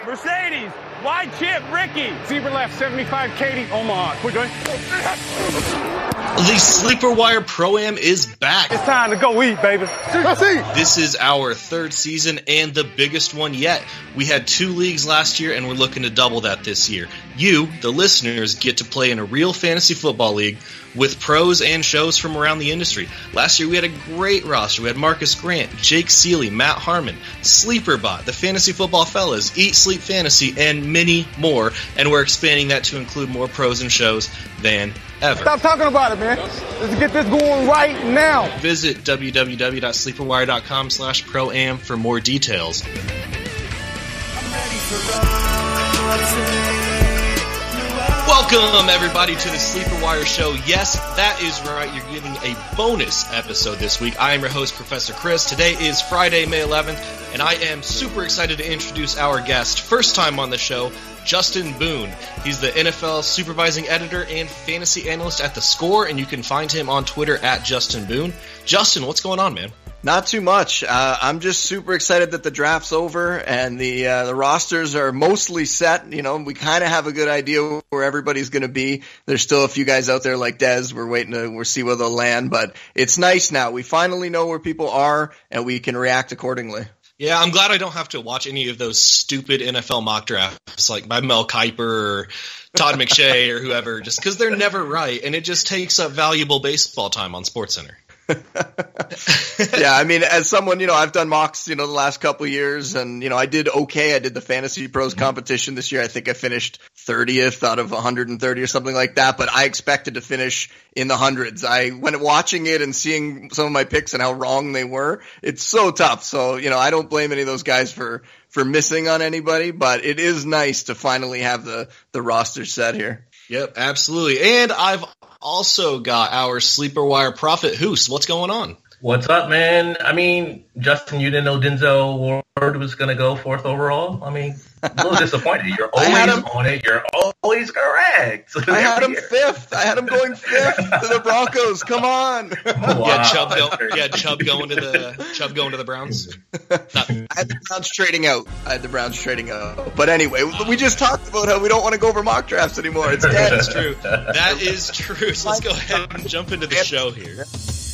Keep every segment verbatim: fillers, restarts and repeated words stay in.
Mercedes, wide chip, Ricky. Zebra left, seventy-five, Katie, Omaha. Quick, going. The Sleeper Wire Pro-Am is back. It's time to go eat, baby. Let's eat. This is our third season and the biggest one yet. We had two leagues last year and we're looking to double that this year. You, the listeners, get to play in a real fantasy football league with pros and shows from around the industry. Last year we had a great roster. We had Marcus Grant, Jake Seeley, Matt Harmon, SleeperBot, the Fantasy Football Fellas, Eat Sleep Fantasy, and many more. And we're expanding that to include more pros and shows than ever. Stop talking about it, man. Let's get this going right now. Visit w w w dot sleeper wire dot com slash pro am for more details. I'm ready for us. Welcome, everybody, to the Sleeper Wire Show. Yes, that is right. You're getting a bonus episode this week. I am your host, Professor Chris. Today is Friday, May eleventh, and I am super excited to introduce our guest, first time on the show, Justin Boone. He's the N F L supervising editor and fantasy analyst at The Score, and you can find him on Twitter at Justin Boone. Justin, what's going on, man? Not too much. Uh, I'm just super excited that the draft's over and the uh, the rosters are mostly set. You know, we kind of have a good idea where everybody's going to be. There's still a few guys out there like Dez. We're waiting to we'll see where they'll land, but it's nice now. We finally know where people are and we can react accordingly. Yeah, I'm glad I don't have to watch any of those stupid N F L mock drafts like by Mel Kiper or Todd McShay or whoever, just because they're never right, and it just takes up valuable baseball time on SportsCenter. Yeah, I mean, as someone, you know, I've done mocks, you know, the last couple of years, and, you know, I did okay. I did the Fantasy Pros competition this year. I think I finished thirtieth out of one hundred thirty or something like that, but I expected to finish in the hundreds. I, when watching it and seeing some of my picks and how wrong they were, it's so tough. So, you know, I don't blame any of those guys for, for missing on anybody, but it is nice to finally have the, the roster set here. Yep, absolutely. And I've also got our Sleeper Wire prophet, Hoos. What's going on? What's up, man? I mean, Justin, you didn't know Denzel Ward was going to go fourth overall? I mean, a little disappointed. You're always him, on it. You're always correct. I had him fifth. I had him going fifth to the Broncos. Come on. Wow. Yeah, Chubb, go, yeah, Chubb going to the Chubb going to the Browns. Not, I had the Browns trading out. I had the Browns trading out. But anyway, we just talked about how we don't want to go over mock drafts anymore. It's dead. That's true. That is true. So let's go ahead and jump into the show here.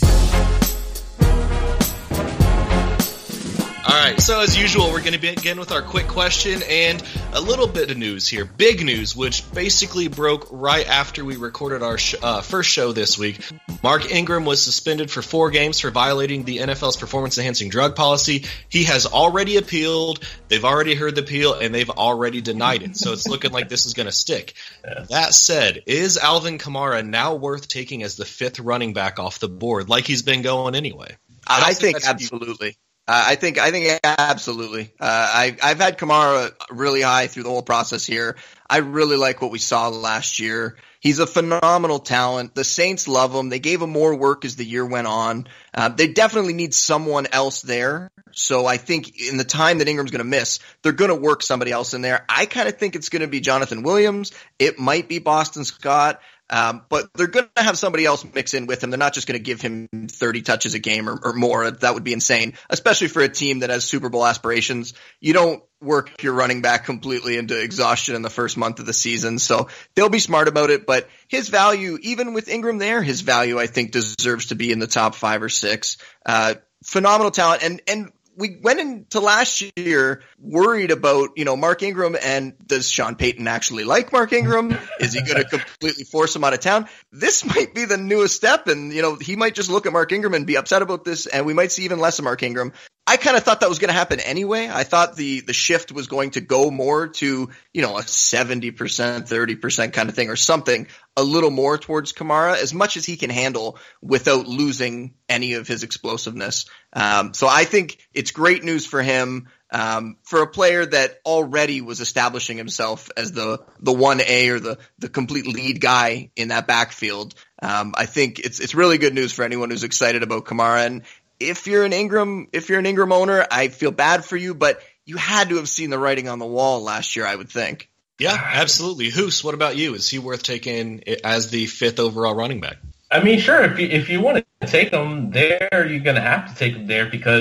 All right, so as usual, we're going to begin with our quick question and a little bit of news here. Big news, which basically broke right after we recorded our sh- uh, first show this week. Mark Ingram was suspended for four games for violating the N F L's performance-enhancing drug policy. He has already appealed. They've already heard the appeal, and they've already denied it. So it's looking like this is going to stick. Yes. That said, is Alvin Kamara now worth taking as the fifth running back off the board, like he's been going anyway? I, I think, think absolutely. Uh, I think I think absolutely. Uh, I, I've had Kamara really high through the whole process here. I really like what we saw last year. He's a phenomenal talent. The Saints love him. They gave him more work as the year went on. Uh, they definitely need someone else there. So I think in the time that Ingram's going to miss, they're going to work somebody else in there. I kind of think it's going to be Jonathan Williams. It might be Boston Scott. Um, but they're going to have somebody else mix in with him. They're not just going to give him thirty touches a game or, or more. That would be insane, especially for a team that has Super Bowl aspirations. You don't work your running back completely into exhaustion in the first month of the season. So they'll be smart about it. But his value, even with Ingram there, his value, I think, deserves to be in the top five or six. Uh, phenomenal talent. And, and, we went into last year worried about, you know, Mark Ingram, and does Sean Payton actually like Mark Ingram? Is he going to completely force him out of town? This might be the newest step, and, you know, he might just look at Mark Ingram and be upset about this, and we might see even less of Mark Ingram. I kind of thought that was going to happen anyway. I thought the, the shift was going to go more to, you know, a seventy percent, thirty percent kind of thing or something, a little more towards Kamara, as much as he can handle without losing any of his explosiveness. Um, so I think it's great news for him, um, for a player that already was establishing himself as the, the one A or the, the complete lead guy in that backfield. Um, I think it's, it's really good news for anyone who's excited about Kamara. And if you're an Ingram, if you're an Ingram owner, I feel bad for you, but you had to have seen the writing on the wall last year, I would think. Yeah, absolutely. Hoos, what about you? Is he worth taking as the fifth overall running back? I mean, sure. If you, if you want to take him there, you're going to have to take him there because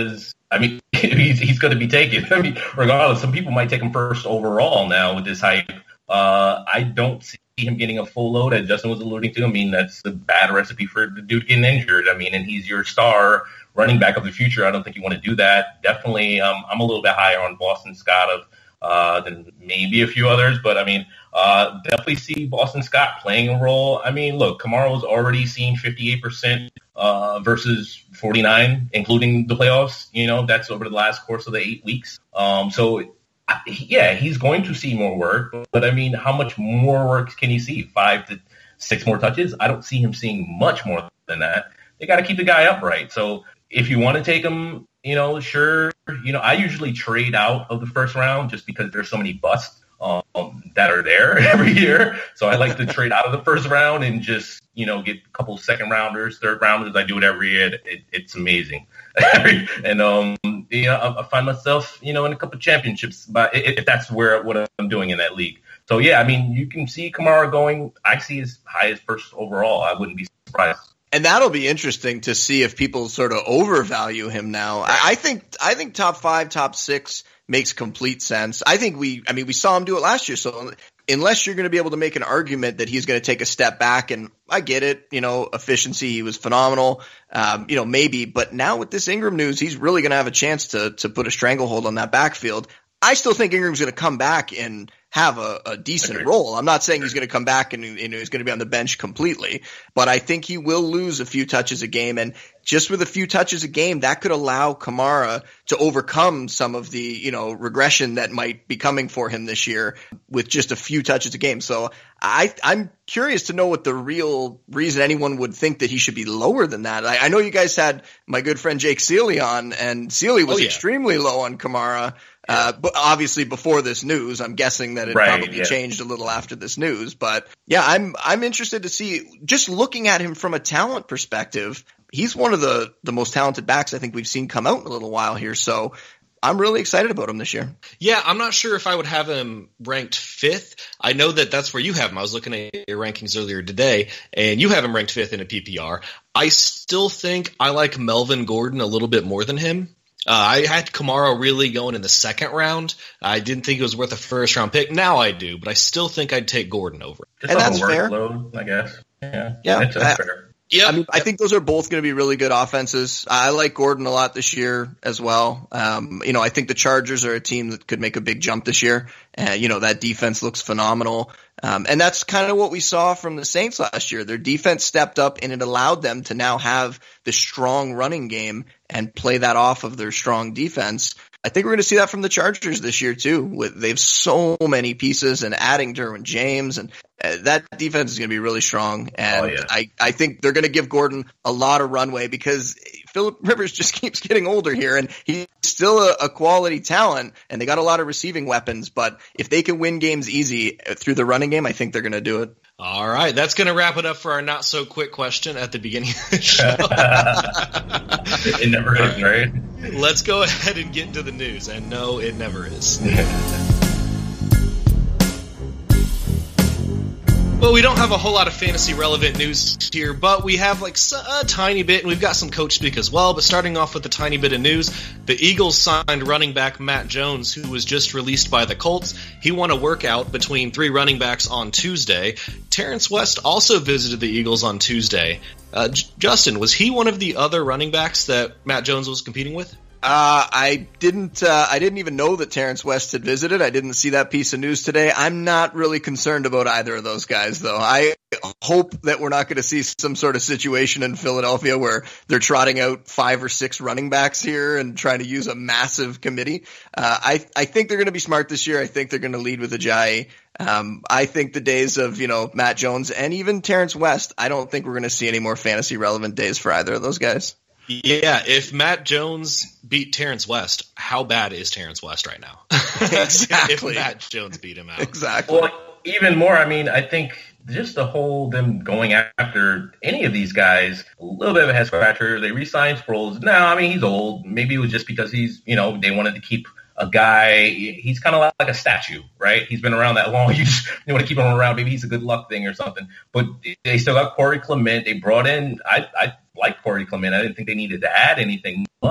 I mean, he's, he's going to be taken. I mean, regardless, some people might take him first overall now with this hype. Uh, I don't see him getting a full load, as Justin was alluding to. I mean, that's a bad recipe for the dude getting injured. I mean, and he's your star running back of the future. I don't think you want to do that. Definitely, um, I'm a little bit higher on Boston Scott of, uh, than maybe a few others. But, I mean, uh, definitely see Boston Scott playing a role. I mean, look, Kamara's already seen fifty-eight percent uh, versus forty-nine, including the playoffs. You know, that's over the last course of the eight weeks. Um, so, yeah, he's going to see more work, but I mean, how much more work can he see? Five to six more touches? I don't see him seeing much more than that. They got to keep the guy upright. So if you want to take him, you know, sure. You know, I usually trade out of the first round just because there's so many busts um, that are there every year. So I like to trade out of the first round and just, you know, get a couple second rounders, third rounders. I do it every year. It, it's amazing. and, um, you know, I, I find myself, you know, in a couple of championships, but if that's where what I'm doing in that league. So, yeah, I mean, you can see Kamara going, I see as high as first overall. I wouldn't be surprised. And that'll be interesting to see if people sort of overvalue him now. I, I think, I think top five, top six makes complete sense. I think we, I mean, we saw him do it last year. So unless you're going to be able to make an argument that he's going to take a step back, and I get it, you know, efficiency, he was phenomenal, um, you know, maybe, but now with this Ingram news, he's really going to have a chance to, to put a stranglehold on that backfield. I still think Ingram's going to come back and have a, a decent Agreed. role. I'm not saying he's going to come back and, and he's going to be on the bench completely, but I think he will lose a few touches a game. And just with a few touches a game, that could allow Kamara to overcome some of the, you know, regression that might be coming for him this year with just a few touches a game. So I, I'm curious to know what the real reason anyone would think that he should be lower than that. I, I know you guys had my good friend Jake Seeley on, and Seeley was oh, yeah. extremely low on Kamara. Uh, but obviously before this news, I'm guessing that it Right, probably yeah. changed a little after this news. But yeah, I'm I'm interested to see, just looking at him from a talent perspective, he's one of the, the most talented backs I think we've seen come out in a little while here. So I'm really excited about him this year. Yeah, I'm not sure if I would have him ranked fifth. I know that that's where you have him. I was looking at your rankings earlier today, and you have him ranked fifth in a P P R. I still think I like Melvin Gordon a little bit more than him. Uh, I had Kamara really going in the second round. I didn't think it was worth a first round pick. Now I do, but I still think I'd take Gordon over. Just And on that's the fair. workload, I guess. Yeah, Yeah, That's, that's I- fair. Yeah, I mean, I think those are both going to be really good offenses. I like Gordon a lot this year as well. Um, you know, I think the Chargers are a team that could make a big jump this year. Uh, you know, that defense looks phenomenal. Um, and that's kind of what we saw from the Saints last year. Their defense stepped up, and it allowed them to now have the strong running game and play that off of their strong defense. I think we're going to see that from the Chargers this year too. With they have so many pieces, and adding Derwin James, and uh, that defense is going to be really strong. And Oh, yeah. I, I think they're going to give Gordon a lot of runway because Phillip Rivers just keeps getting older here, and he's still a, a quality talent, and they got a lot of receiving weapons. But if they can win games easy through the running game, I think they're going to do it. All right, that's going to wrap it up for our not so quick question at the beginning of the show. It never is, right? Let's go ahead and get into the news. And no, it never is. Well, we don't have a whole lot of fantasy relevant news here, but we have like a tiny bit, and we've got some coach speak as well. But starting off with a tiny bit of news, the Eagles signed running back Matt Jones, who was just released by the Colts. He won a workout between three running backs on Tuesday. Terrence West also visited the Eagles on Tuesday. Uh, J- Justin, was he one of the other running backs that Matt Jones was competing with? Uh, I didn't. Uh, I didn't even know that Terrence West had visited. I didn't see that piece of news today. I'm not really concerned about either of those guys, though. I hope that we're not going to see some sort of situation in Philadelphia where they're trotting out five or six running backs here and trying to use a massive committee. Uh, I I think they're going to be smart this year. I think they're going to lead with Ajayi. Um, I think the days of, you know, Matt Jones and even Terrence West, I don't think we're going to see any more fantasy relevant days for either of those guys. Yeah, if Matt Jones beat Terrence West, how bad is Terrence West right now? Exactly. If Matt Jones beat him out. Exactly. Well, even more, I mean, I think just the whole them going after any of these guys, a little bit of a head scratcher. They re-signed Sproles. No, I mean, he's old. Maybe it was just because he's, you know, they wanted to keep a guy. He's kind of like a statue, right? He's been around that long. You just you want to keep him around. Maybe he's a good luck thing or something. But they still got Corey Clement. They brought in, I, I like Corey Clement. I didn't think they needed to add anything much.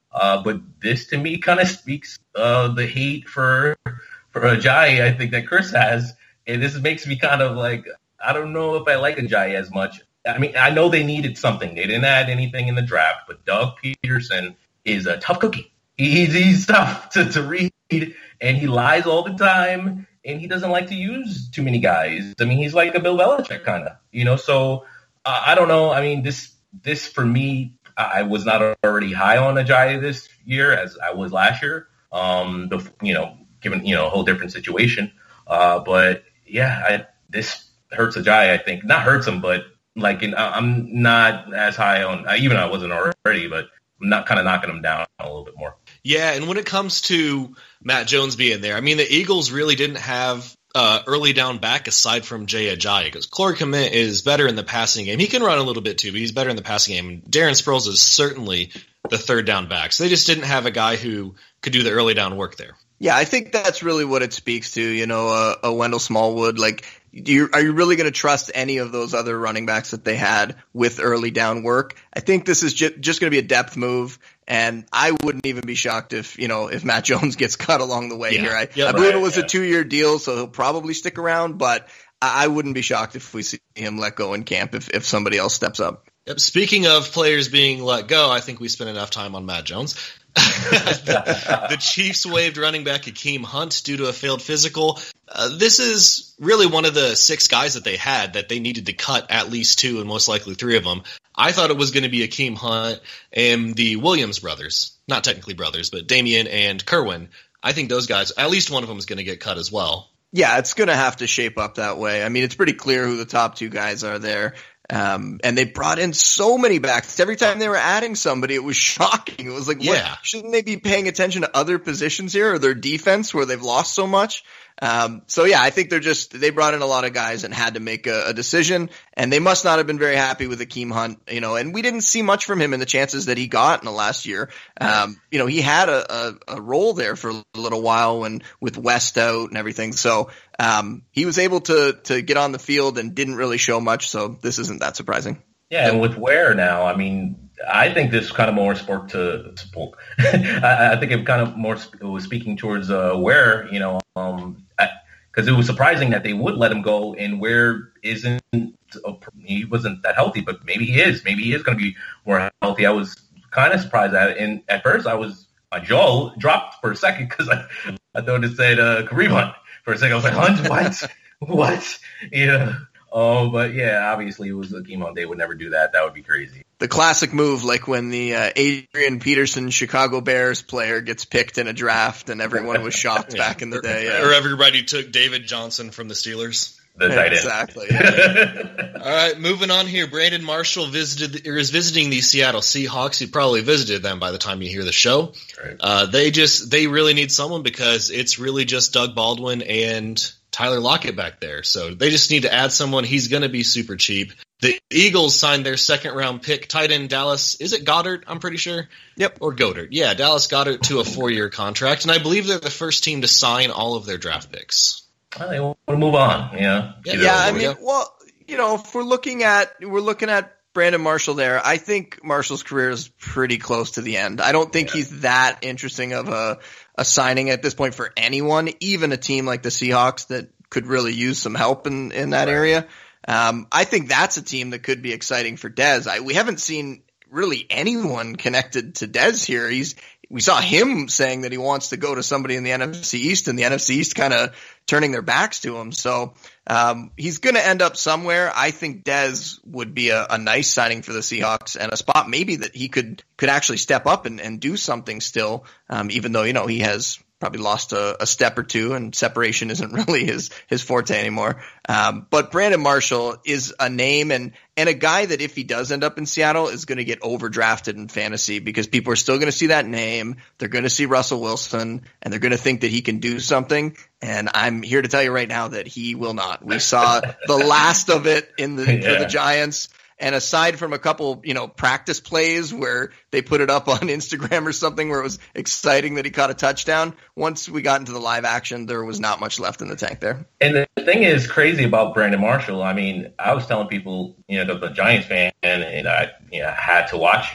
Uh, but this to me kind of speaks uh, the hate for for Ajayi, I think that Chris has, and this makes me kind of like, I don't know if I like Ajayi as much. I mean, I know they needed something. They didn't add anything in the draft, but Doug Peterson is a tough cookie. He's, he's tough to, to read, and he lies all the time, and he doesn't like to use too many guys. I mean, he's like a Bill Belichick kind of, you know, so uh, I don't know. I mean, this this for me, I was not already high on Ajayi this year as I was last year. Um, the, you know, given you know a whole different situation. Uh, but yeah, I, this hurts Ajayi. I think not hurts him, but like in, I'm not as high on. Even I wasn't already, but I'm not kind of knocking him down a little bit more. Yeah, and when it comes to Matt Jones being there, I mean the Eagles really didn't have uh, early down back aside from Jay Ajayi because Corey Clement is better in the passing game. He can run a little bit too, but he's better in the passing game. And Darren Sproles is certainly the third down back. So they just didn't have a guy who could do the early down work there. Yeah, I think that's really what it speaks to, you know, uh, a Wendell Smallwood. Like, do you, are you really going to trust any of those other running backs that they had with early down work? I think this is ju- just going to be a depth move, and I wouldn't even be shocked if, you know, if Matt Jones gets cut along the way yeah. here. I, yeah, I believe right, it was yeah. a two-year deal, so he'll probably stick around, but I, I wouldn't be shocked if we see him let go in camp if, if somebody else steps up. Yep. Speaking of players being let go, I think we spent enough time on Matt Jones. the, the Chiefs waived running back Akeem Hunt due to a failed physical. Uh, this is really one of the six guys that they had that they needed to cut at least two and most likely three of them. I thought it was going to be Akeem Hunt and the Williams brothers. Not technically brothers, but Damian and Kerwin. I think those guys, at least one of them is going to get cut as well. Yeah, it's going to have to shape up that way. I mean, it's pretty clear who the top two guys are there. Um, and they brought in so many backs. Every time they were adding somebody, it was shocking. It was like, yeah. what, shouldn't they be paying attention to other positions here or their defense where they've lost so much? Um, so yeah, I think they're just, they brought in a lot of guys and had to make a, a decision, and they must not have been very happy with Akeem Hunt, you know, and we didn't see much from him in the chances that he got in the last year. Um, you know, he had a, a, a role there for a little while when with West out and everything. So, um, he was able to, to get on the field and didn't really show much. So this isn't that surprising. Yeah, and with Ware now, I mean, I think this kind of more spoke to spoke. I, I think it kind of more it was speaking towards uh, Ware, you know, um, because it was surprising that they would let him go, and Ware isn't a, he wasn't that healthy, but maybe he is. Maybe he is going to be more healthy. I was kind of surprised at it, and at first I was my jaw dropped for a second because I I thought it said uh, Kareem Hunt for a second. I was like, Hunt, what, what, yeah. Oh, but yeah, obviously it was Akeem Hunt. They would never do that. That would be crazy. The classic move, like when the uh, Adrian Peterson Chicago Bears player gets picked in a draft and everyone was shocked yeah. back in the day. Yeah. Or everybody took David Johnson from the Steelers. The tight end. Exactly. Yeah. All right, moving on here. Brandon Marshall visited or is visiting the Seattle Seahawks. He probably visited them by the time you hear the show. Right. Uh, they just they really need someone because it's really just Doug Baldwin and Tyler Lockett back there. So they just need to add someone. He's going to be super cheap. The Eagles signed their second round pick, tight end Dallas. Is it Goddard? I'm pretty sure. Yep. Or Goddard. Yeah, Dallas Goddard to a four year contract. And I believe they're the first team to sign all of their draft picks. Well, they want to move on, you know. Yeah, Yeah, I we mean, go. well, you know, if we're looking at we're looking at Brandon Marshall there, I think Marshall's career is pretty close to the end. I don't think Yeah. he's that interesting of a, a signing at this point for anyone, even a team like the Seahawks that could really use some help in, in that Right. area. Um, I think that's a team that could be exciting for Dez. I, we haven't seen really anyone connected to Dez here. He's we saw him saying that he wants to go to somebody in the N F C East, and the N F C East kind of turning their backs to him. So um, he's going to end up somewhere. I think Dez would be a, a nice signing for the Seahawks and a spot maybe that he could could actually step up and, and do something still, um, even though, you know, he has probably lost a, a step or two and separation isn't really his, his forte anymore. Um, but Brandon Marshall is a name and, and a guy that if he does end up in Seattle is going to get overdrafted in fantasy because people are still going to see that name. They're going to see Russell Wilson and they're going to think that he can do something. And I'm here to tell you right now that he will not. We saw the last of it in the, Yeah. for the Giants. And aside from a couple, you know, practice plays where they put it up on Instagram or something where it was exciting that he caught a touchdown, once we got into the live action, there was not much left in the tank there. And the thing is crazy about Brandon Marshall. I mean, I was telling people, you know, the, the Giants fan, and I you know, had to watch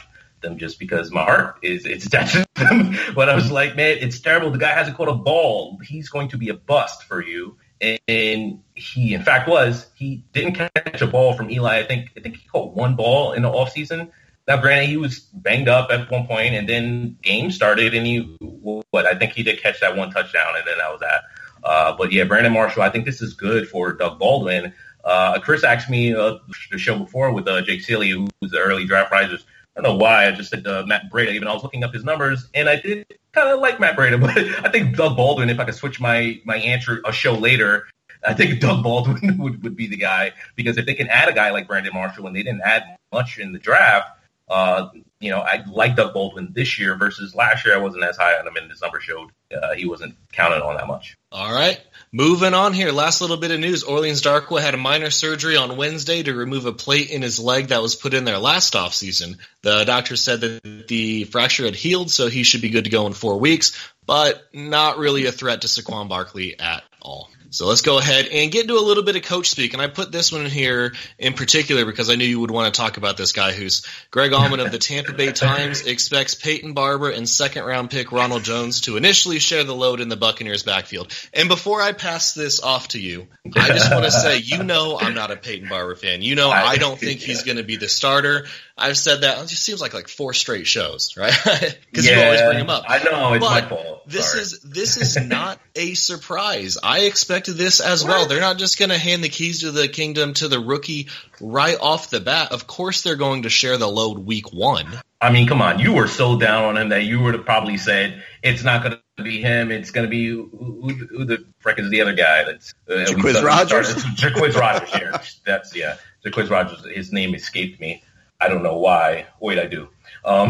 them just because my heart is it's attached to them. But I was like, man, it's terrible. The guy hasn't caught a ball. He's going to be a bust for you. And he, in fact, was. He didn't catch a ball from Eli. I think I think he caught one ball in the offseason. Now, granted, he was banged up at one point, and then game started, and he, what, I think he did catch that one touchdown, and then that was that. Uh, but, yeah, Brandon Marshall, I think this is good for Doug Baldwin. Uh, Chris asked me uh, the show before with uh, Jake Seeley, who was the early draft risers. I don't know why. I just said uh, Matt Breida, even though I was looking up his numbers, and I did kind of like Matt Breida. But I think Doug Baldwin, if I could switch my, my answer a show later, I think Doug Baldwin would, would be the guy. Because if they can add a guy like Brandon Marshall, and they didn't add much in the draft, Uh, you know, I like Doug Baldwin this year versus last year. I wasn't as high on him, and his number showed uh, he wasn't counted on that much. All right. Moving on here. Last little bit of news. Orleans Darkwa had a minor surgery on Wednesday to remove a plate in his leg that was put in there last offseason. The doctor said that the fracture had healed, so he should be good to go in four weeks, but not really a threat to Saquon Barkley at all. So let's go ahead and get into a little bit of coach speak. And I put this one in here in particular because I knew you would want to talk about this guy who's Greg Allman of the Tampa Bay Times expects Peyton Barber and second-round pick Ronald Jones to initially share the load in the Buccaneers backfield. And before I pass this off to you, I just want to say, you know I'm not a Peyton Barber fan. You know I don't think he's going to be the starter. I've said that. It just seems like like four straight shows, right? Because yeah, you always bring him up. I know, it's but my fault. This Sorry. is this is not a surprise. I expected this as what? well. They're not just going to hand the keys to the kingdom to the rookie right off the bat. Of course they're going to share the load week one. I mean, come on. You were so down on him that you would have probably said it's not going to be him. It's going to be who, who, who the frick is the other guy? That's uh, Jaquiz Rogers. Jaquiz Rogers here. That's yeah. Jaquiz Rogers. His name escaped me. I don't know why. Wait, I do. Um,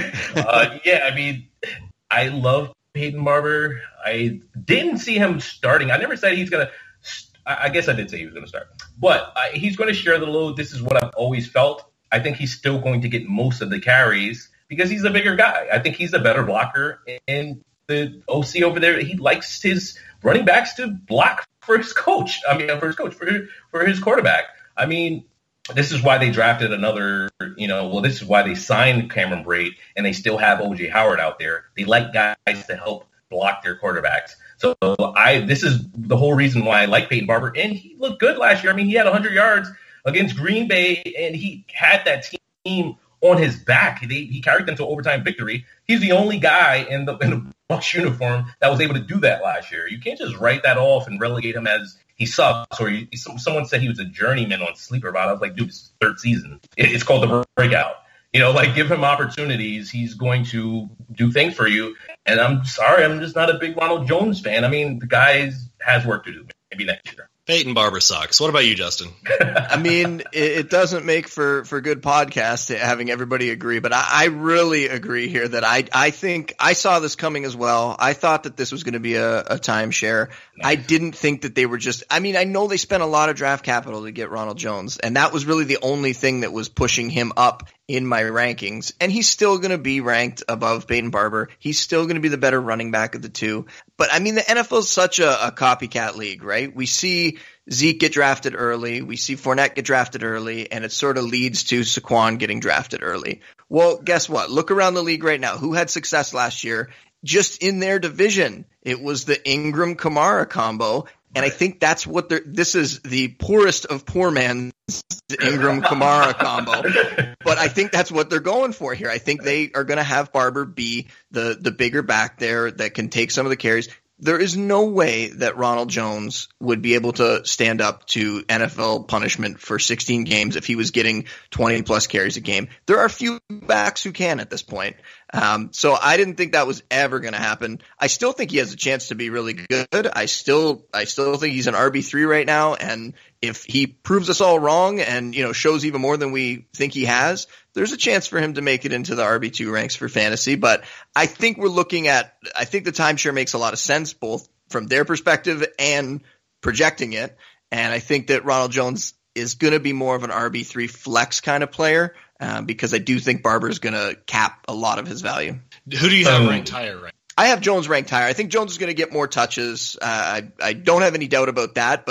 uh, yeah, I mean, I love Peyton Barber. I didn't see him starting. I never said he's going to – I guess I did say he was going to start. But I, he's going to share the load. This is what I've always felt. I think he's still going to get most of the carries because he's a bigger guy. I think he's a better blocker. And the O C over there, he likes his running backs to block for his coach. I mean, for his coach, for, for his quarterback. I mean – this is why they drafted another, you know, well, this is why they signed Cameron Brate and they still have O J Howard out there. They like guys to help block their quarterbacks. So I, this is the whole reason why I like Peyton Barber. And he looked good last year. I mean, he had one hundred yards against Green Bay and he had that team on his back. He, he carried them to overtime victory. He's the only guy in the, in the Bucs uniform that was able to do that last year. You can't just write that off and relegate him as he sucks, or he, someone said he was a journeyman on Sleeper Bot. I was like, dude, it's his third season. It's called the breakout. You know, like, give him opportunities. He's going to do things for you. And I'm sorry, I'm just not a big Ronald Jones fan. I mean, the guy has work to do. Maybe next year. Peyton Barber sucks. What about you, Justin? I mean, it, it doesn't make for, for good podcast having everybody agree, but I, I really agree here that I, I think I saw this coming as well. I thought that this was going to be a, a timeshare. I didn't think that they were just – I mean, I know they spent a lot of draft capital to get Ronald Jones, and that was really the only thing that was pushing him up in my rankings. And he's still going to be ranked above Peyton Barber. He's still going to be the better running back of the two. But, I mean, the N F L is such a, a copycat league, right? We see Zeke get drafted early. We see Fournette get drafted early, and it sort of leads to Saquon getting drafted early. Well, guess what? Look around the league right now. Who had success last year? Just in their division, it was the Ingram-Kamara combo. And I think that's what they're – this is the poorest of poor man's Ingram-Kamara combo. But I think that's what they're going for here. I think they are going to have Barber be the, the bigger back there that can take some of the carries. There is no way that Ronald Jones would be able to stand up to N F L punishment for sixteen games if he was getting twenty-plus carries a game. There are few backs who can at this point. Um, so I didn't think that was ever going to happen. I still think he has a chance to be really good. I still I still think he's an R B three right now, and if he proves us all wrong and, you know, shows even more than we think he has, there's a chance for him to make it into the R B two ranks for fantasy. But I think we're looking at – I think the timeshare makes a lot of sense both from their perspective and projecting it. And I think that Ronald Jones is going to be more of an R B three flex kind of player uh, because I do think Barber is going to cap a lot of his value. Who do you have um, ranked higher right? I have Jones ranked higher. I think Jones is going to get more touches. Uh, I, I don't have any doubt about that, but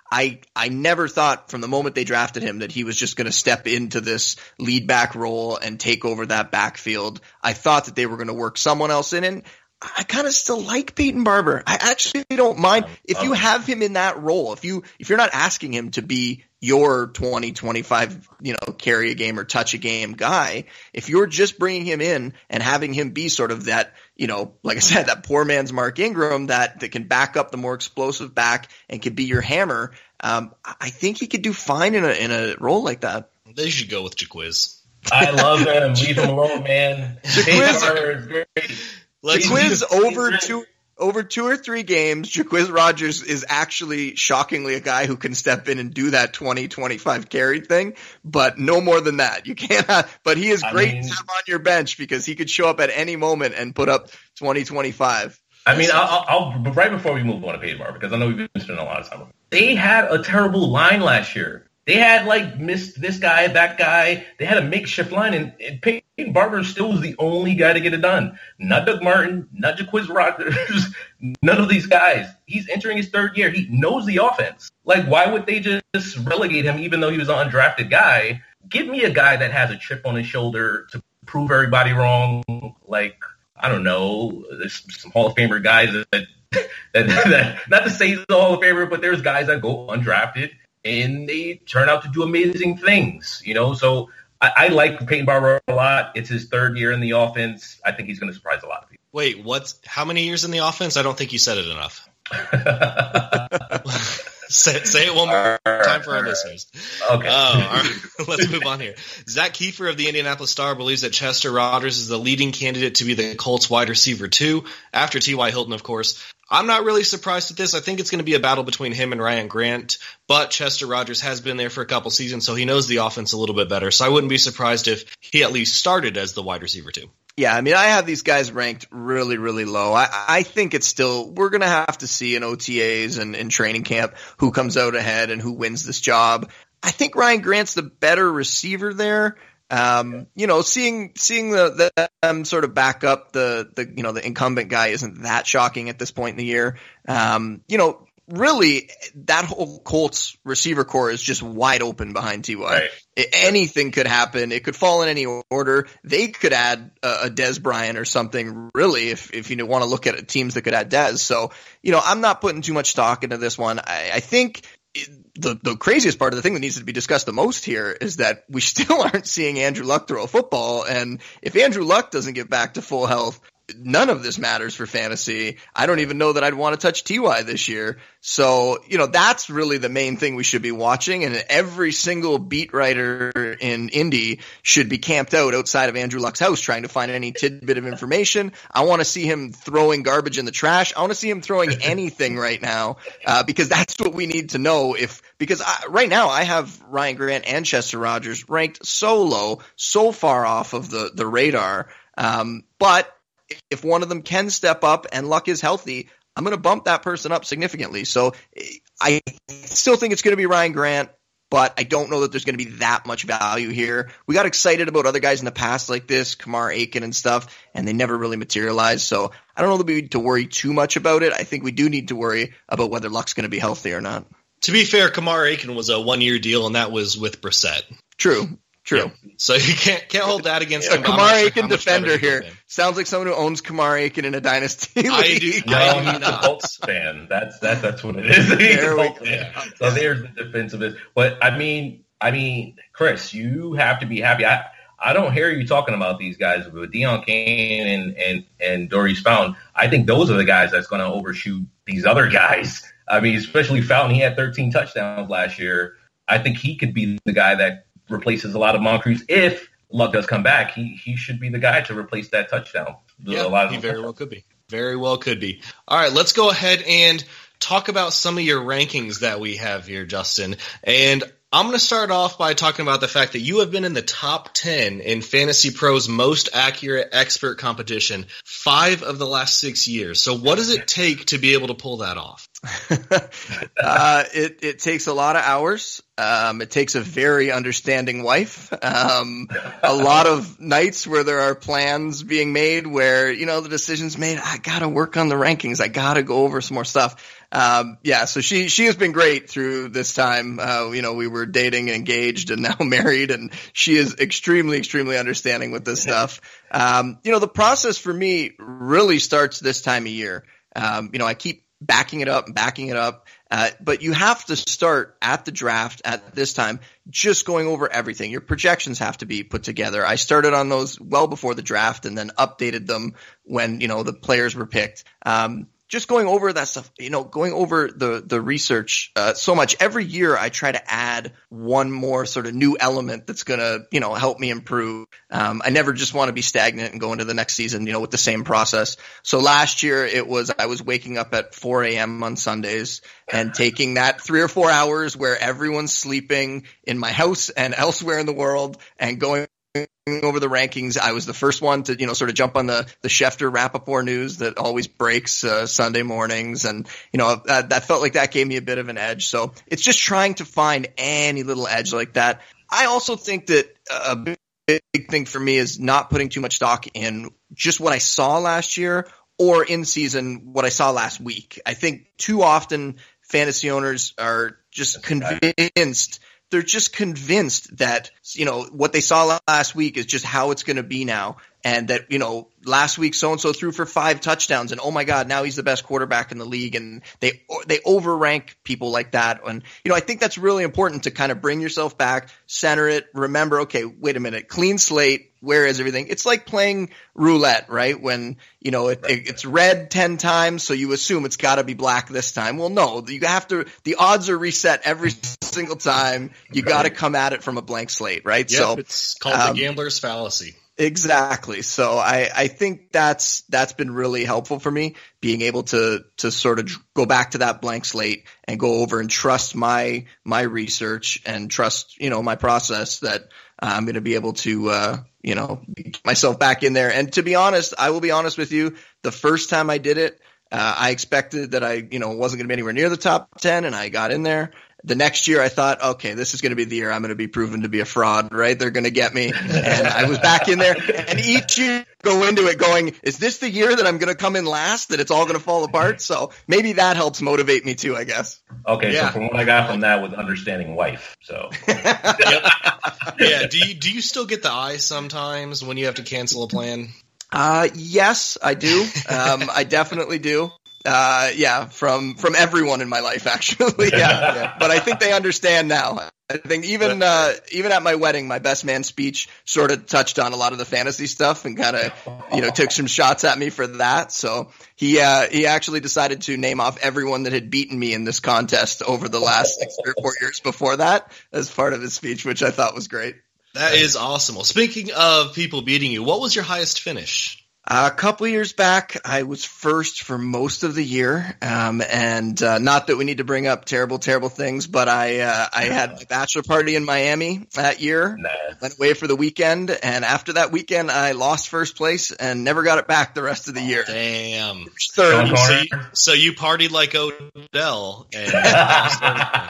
I I never thought from the moment they drafted him that he was just going to step into this lead back role and take over that backfield. I thought that they were going to work someone else in, and I kind of still like Peyton Barber. I actually don't mind if you have him in that role. If you if you're not asking him to be your twenty, twenty-five, you know, carry a game or touch a game guy, if you're just bringing him in and having him be sort of that, you know, like I said, that poor man's Mark Ingram that, that can back up the more explosive back and can be your hammer, um, I think he could do fine in a in a role like that. They should go with Jaquiz. I love him. Leave him alone, man. Jaquiz, is great. Jaquiz over two over two or three games, Jaquiz Rogers is actually shockingly a guy who can step in and do that twenty, twenty-five carry thing, but no more than that. You can't have, but he is great I mean, to have on your bench because he could show up at any moment and put up twenty, twenty-five. I mean, I'll, I'll right before we move on to Peyton Barber, because I know we've been spending a lot of time on it. They had a terrible line last year. They had, like, missed this guy, that guy. They had a makeshift line, and, and Peyton Barber still was the only guy to get it done. Not Doug Martin, not Jaquiz Rogers, none of these guys. He's entering his third year. He knows the offense. Like, why would they just relegate him even though he was an undrafted guy? Give me a guy that has a chip on his shoulder to prove everybody wrong. Like, I don't know, there's some Hall of Famer guys that, that, that not to say he's the Hall of Famer, but there's guys that go undrafted and they turn out to do amazing things, you know? So I, I like Peyton Barber a lot. It's his third year in the offense. I think he's going to surprise a lot of people. Wait, what's how many years in the offense? I don't think you said it enough. say, say it one more time for our listeners. Okay. Oh, all right. Let's move on here. Zach Kiefer of the Indianapolis Star believes that Chester Rogers is the leading candidate to be the Colts wide receiver two, after T Y. Hilton, of course. I'm not really surprised at this. I think it's going to be a battle between him and Ryan Grant, but Chester Rogers has been there for a couple seasons, so he knows the offense a little bit better. So I wouldn't be surprised if he at least started as the wide receiver two. Yeah, I mean, I have these guys ranked really, really low. I, I think it's still, we're going to have to see in O T As and in training camp who comes out ahead and who wins this job. I think Ryan Grant's the better receiver there. Um, you know, seeing, seeing the, the, um, sort of back up the, the, you know, the incumbent guy isn't that shocking at this point in the year. Um, you know, really that whole Colts receiver core is just wide open behind T Y. Right. It, anything could happen. It could fall in any order. They could add a, a Dez Bryant or something, really, if, if you want to look at teams that could add Dez. So, you know, I'm not putting too much stock into this one. I, I think The, the craziest part of the thing that needs to be discussed the most here is that we still aren't seeing Andrew Luck throw a football. And if Andrew Luck doesn't get back to full health, none of this matters for fantasy. I don't even know that I'd want to touch T Y this year. So, you know, that's really the main thing we should be watching. And every single beat writer in Indy should be camped out outside of Andrew Luck's house trying to find any tidbit of information. I want to see him throwing garbage in the trash. I want to see him throwing anything right now, uh, because that's what we need to know. If because I, right now I have Ryan Grant and Chester Rogers ranked so low, so far off of the, the radar. Um, but if one of them can step up and Luck is healthy, I'm going to bump that person up significantly. So I still think it's going to be Ryan Grant, but I don't know that there's going to be that much value here. We got excited about other guys in the past like this, Kamar Aiken and stuff, and they never really materialized. So I don't know that we need to worry too much about it. I think we do need to worry about whether Luck's going to be healthy or not. To be fair, Kamar Aiken was a one-year deal, and that was with Brissett. True. True. Yeah. So you can't can't hold that against him. A Kamar Aiken defender here. Sounds like someone who owns Kamar Aiken in a dynasty league. I do. No, I he's a Colts fan. That's that's that's what it is. He's There a we Colts fan. So there's the defensive. But I mean, I mean, Chris, you have to be happy. I I don't hear you talking about these guys with Deion Kane and and and Dory Fountain. I think those are the guys that's going to overshoot these other guys. I mean, especially Fountain. He had thirteen touchdowns last year. I think he could be the guy that replaces a lot of Moncrief. If Luck does come back, he he should be the guy to replace that touchdown. Yeah, a lot of he very well could be. Very well could be. All right, let's go ahead and talk about some of your rankings that we have here, Justin. And I'm going to start off by talking about the fact that you have been in the top ten in Fantasy Pro's most accurate expert competition five of the last six years. So what does it take to be able to pull that off? uh, it, it takes a lot of hours. Um, it takes a very understanding wife. Um, a lot of nights where there are plans being made where, you know, the decision's made, I gotta work on the rankings. I gotta go over some more stuff. Um, yeah, so she, she has been great through this time. Uh, you know, we were dating and engaged and now married, and she is extremely, extremely understanding with this stuff. Um, you know, the process for me really starts this time of year. Um, you know, I keep backing it up and backing it up. Uh, but you have to start at the draft at this time, just going over everything. Your projections have to be put together. I started on those well before the draft and then updated them when, you know, the players were picked. Um, just going over that stuff, you know, going over the, the research, uh, so much. Every year I try to add one more sort of new element that's going to, you know, help me improve. Um, I never just want to be stagnant and go into the next season, you know, with the same process. So last year it was, I was waking up at four a.m. on Sundays and taking that three or four hours where everyone's sleeping in my house and elsewhere in the world and going over the rankings. I was the first one to, you know, sort of jump on the, the Schefter Rappaport news that always breaks uh, Sunday mornings. And, you know, that, that felt like that gave me a bit of an edge. So it's just trying to find any little edge like that. I also think that a big, big thing for me is not putting too much stock in just what I saw last year or in season what I saw last week. I think too often fantasy owners are just convinced They're just convinced that, you know, what they saw last week is just how it's going to be now. And that, you know, last week so-and-so threw for five touchdowns and, oh my God, now he's the best quarterback in the league. And they, they overrank people like that. And, you know, I think that's really important to kind of bring yourself back, center it, remember, okay, wait a minute, clean slate. Where is everything? It's like playing roulette, right? When, you know, it, it, it's red ten times, so you assume it's got to be black this time. Well, no, you have to, the odds are reset every single time. You got to come at it from a blank slate, right? Yep, so it's called um, the gambler's fallacy. Exactly. So I, I think that's, that's been really helpful for me, being able to, to sort of go back to that blank slate and go over and trust my, my research and trust, you know, my process that I'm going to be able to, uh, you know, get myself back in there. And to be honest, I will be honest with you, the first time I did it, uh, I expected that I, you know, wasn't going to be anywhere near the top ten, and I got in there. The next year I thought, okay, this is going to be the year I'm going to be proven to be a fraud, right? They're going to get me. And I was back in there, and each year go into it going, is this the year that I'm going to come in last, that it's all going to fall apart? So maybe that helps motivate me too, I guess. Okay. Yeah. So from what I got from that was understanding wife. So yeah. Do you, do you still get the eye sometimes when you have to cancel a plan? Uh, yes, I do. Um, I definitely do. Uh, yeah, from, from everyone in my life, actually. Yeah. yeah. But I think they understand now. I think even, uh, even at my wedding, my best man speech sort of touched on a lot of the fantasy stuff and kind of, you know, took some shots at me for that. So he, uh, he actually decided to name off everyone that had beaten me in this contest over the last like, three or four years before that as part of his speech, which I thought was great. That is awesome. Well, speaking of people beating you, what was your highest finish? Uh, a couple of years back, I was first for most of the year, um, and uh, not that we need to bring up terrible, terrible things, but I uh, I had my bachelor party in Miami that year, nah. went away for the weekend, and after that weekend, I lost first place and never got it back the rest of the year. Damn. Third. So you, so you partied like Odell. And uh,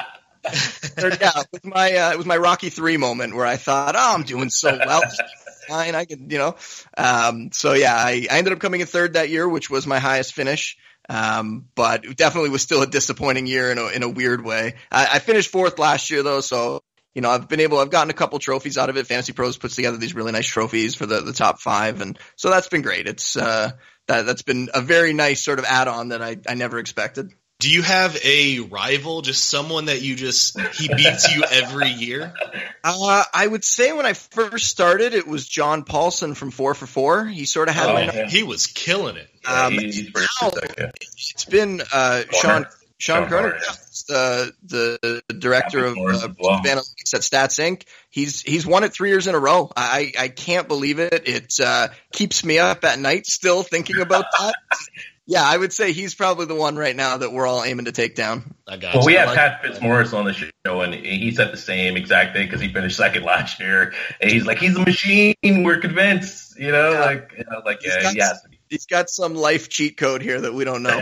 yeah, it was my uh, it was my Rocky three moment where I thought, oh, I'm doing so well. Fine, I can, you know. Um, so yeah, I, I ended up coming in third that year, which was my highest finish. Um, but it definitely was still a disappointing year in a in a weird way. I, I finished fourth last year though, so you know I've been able, I've gotten a couple trophies out of it. Fantasy Pros puts together these really nice trophies for the, the top five, and so that's been great. It's uh, that that's been a very nice sort of add-on that I I never expected. Do you have a rival, just someone that you just, he beats you every year? Uh, I would say when I first started, it was John Paulson from four for four. He sort of had oh, my yeah. He was killing it. Yeah, um, he's pretty now, sick, yeah. It's been uh, Sean Sean Sean Kerner, Carter, yeah. the the director of uh, well. analytics at Stats Incorporated. He's he's won it three years in a row. I I can't believe it. It uh, keeps me up at night still thinking about that. Yeah, I would say he's probably the one right now that we're all aiming to take down. I got well, you. we had like- Pat Fitzmaurice on the show, and he said the same exact thing because he finished second last year. And he's like, he's a machine. We're convinced, you know, Yeah. like, you know, like, yeah, got, he has to be. He's got some life cheat code here that we don't know.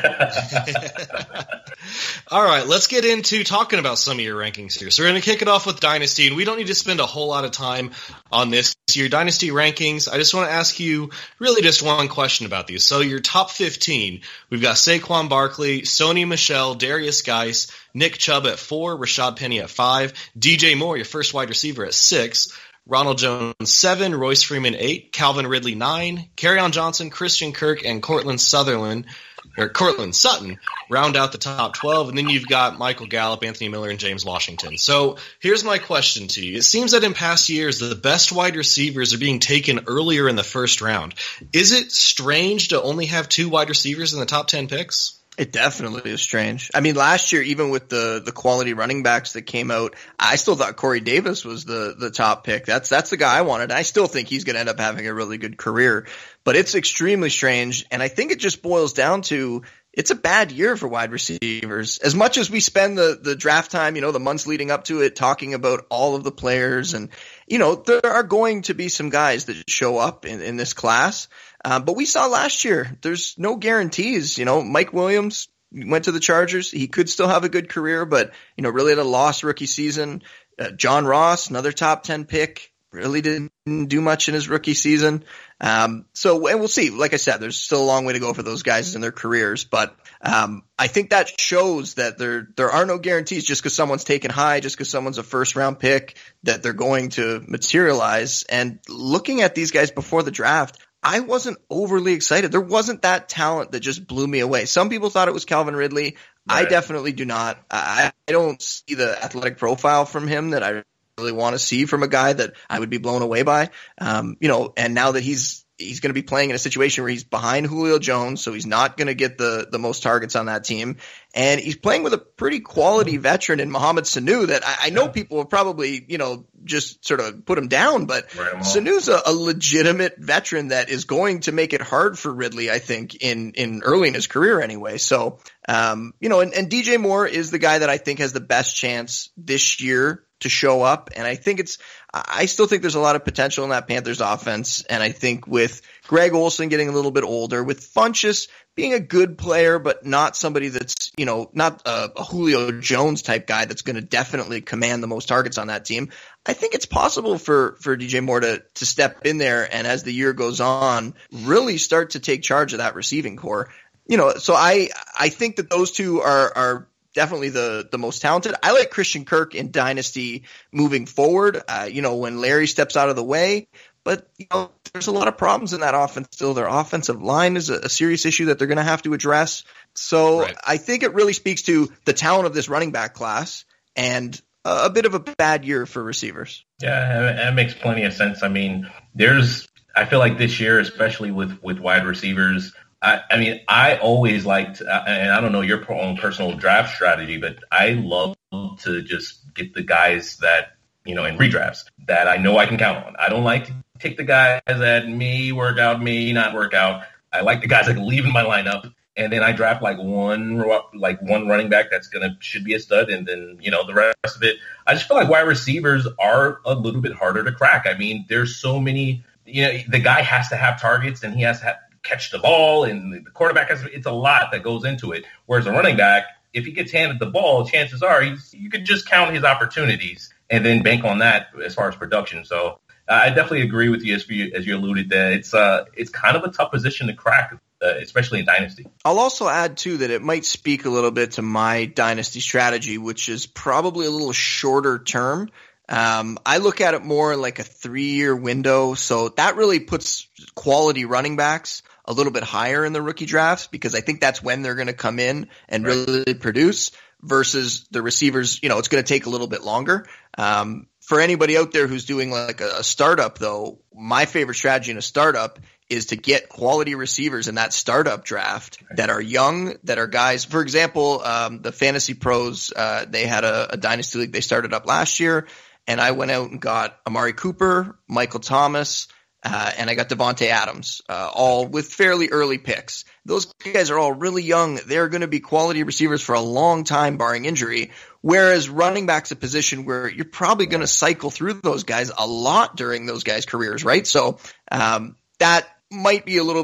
All right, let's get into talking about some of your rankings here. So we're going to kick it off with Dynasty, and we don't need to spend a whole lot of time on this. Your Dynasty rankings, I just want to ask you really just one question about these. So your top fifteen, we've got Saquon Barkley, Sony Michel, Darius Geis, Nick Chubb at four, Rashad Penny at five, D J Moore, your first wide receiver, at six, Ronald Jones seven, Royce Freeman eight, Calvin Ridley nine, Kerryon Johnson, Christian Kirk, and Cortland Sutherland or Cortland Sutton round out the top twelve, and then you've got Michael Gallup, Anthony Miller, and James Washington. So here's my question to you. It seems that in past years, the best wide receivers are being taken earlier in the first round. Is it strange to only have two wide receivers in the top ten picks? It definitely is strange. I mean, last year, even with the the quality running backs that came out, I still thought Corey Davis was the the top pick. That's that's the guy I wanted. I still think he's going to end up having a really good career. But it's extremely strange, and I think it just boils down to it's a bad year for wide receivers. As much as we spend the the draft time, you know, the months leading up to it, talking about all of the players, and you know, there are going to be some guys that show up in, in this class. Um, but we saw last year, there's no guarantees. You know, Mike Williams went to the Chargers. He could still have a good career, but, you know, really had a lost rookie season. Uh, John Ross, another top ten pick, really didn't do much in his rookie season. Um, so, and we'll see. Like I said, there's still a long way to go for those guys in their careers. But um, I think that shows that there there are no guarantees just because someone's taken high, just because someone's a first-round pick, that they're going to materialize. And looking at these guys before the draft, I wasn't overly excited. There wasn't that talent that just blew me away. Some people thought it was Calvin Ridley. Right. I definitely do not. I, I don't see the athletic profile from him that I really want to see from a guy that I would be blown away by. Um, you know, and now that he's he's going to be playing in a situation where he's behind Julio Jones, so he's not going to get the the most targets on that team. And he's playing with a pretty quality veteran in Mohamed Sanu that I, I know people will probably, you know, just sort of put him down, but right Sanu's a, a legitimate veteran that is going to make it hard for Ridley, I think, in, in early in his career anyway. So, um, you know, and, and D J Moore is the guy that I think has the best chance this year to show up. And I think it's, I still think there's a lot of potential in that Panthers offense. And I think with Greg Olsen getting a little bit older, with Funchess being a good player, but not somebody that's, you know, not a, a Julio Jones type guy that's going to definitely command the most targets on that team, I think it's possible for, for D J Moore to, to step in there and as the year goes on, really start to take charge of that receiving core. You know, so I, I think that those two are, are definitely the, the most talented. I like Christian Kirk in Dynasty moving forward, uh, you know, when Larry steps out of the way. But, you know, there's a lot of problems in that offense still. Their offensive line is a, a serious issue that they're going to have to address. So right. I think it really speaks to the talent of this running back class and a, a bit of a bad year for receivers. Yeah, that makes plenty of sense. I mean, there's – I feel like this year, especially with, with wide receivers – I, I mean, I always liked, and I don't know your own personal draft strategy, but I love to just get the guys that, you know, in redrafts that I know I can count on. I don't like to take the guys that may work out, may not work out. I like the guys that can leave in my lineup, and then I draft like one, like one running back that's gonna should be a stud, and then you know the rest of it. I just feel like wide receivers are a little bit harder to crack. I mean, there's so many. You know, the guy has to have targets, and he has to have. Catch the ball, and the quarterback has, it's a lot that goes into it. Whereas a running back, if he gets handed the ball, chances are he's, you could just count his opportunities and then bank on that as far as production. So uh, I definitely agree with you as you, as you alluded that it's uh it's kind of a tough position to crack, uh, especially in Dynasty. I'll also add too that it might speak a little bit to my Dynasty strategy, which is probably a little shorter term. Um, I look at it more like a three-year window, so that really puts quality running backs a little bit higher in the rookie drafts because I think that's when they're going to come in and right. really produce versus the receivers. You know, it's going to take a little bit longer. Um, for anybody out there who's doing like a, a startup though, my favorite strategy in a startup is to get quality receivers in that startup draft that are young, that are guys, for example, um, the Fantasy Pros, uh, they had a, a dynasty league they started up last year. And I went out and got Amari Cooper, Michael Thomas, uh, and I got Devontae Adams, uh, all with fairly early picks. Those guys are all really young. They're going to be quality receivers for a long time, barring injury. Whereas running back's a position where you're probably going to cycle through those guys a lot during those guys' careers, right? So um, that might be a little bit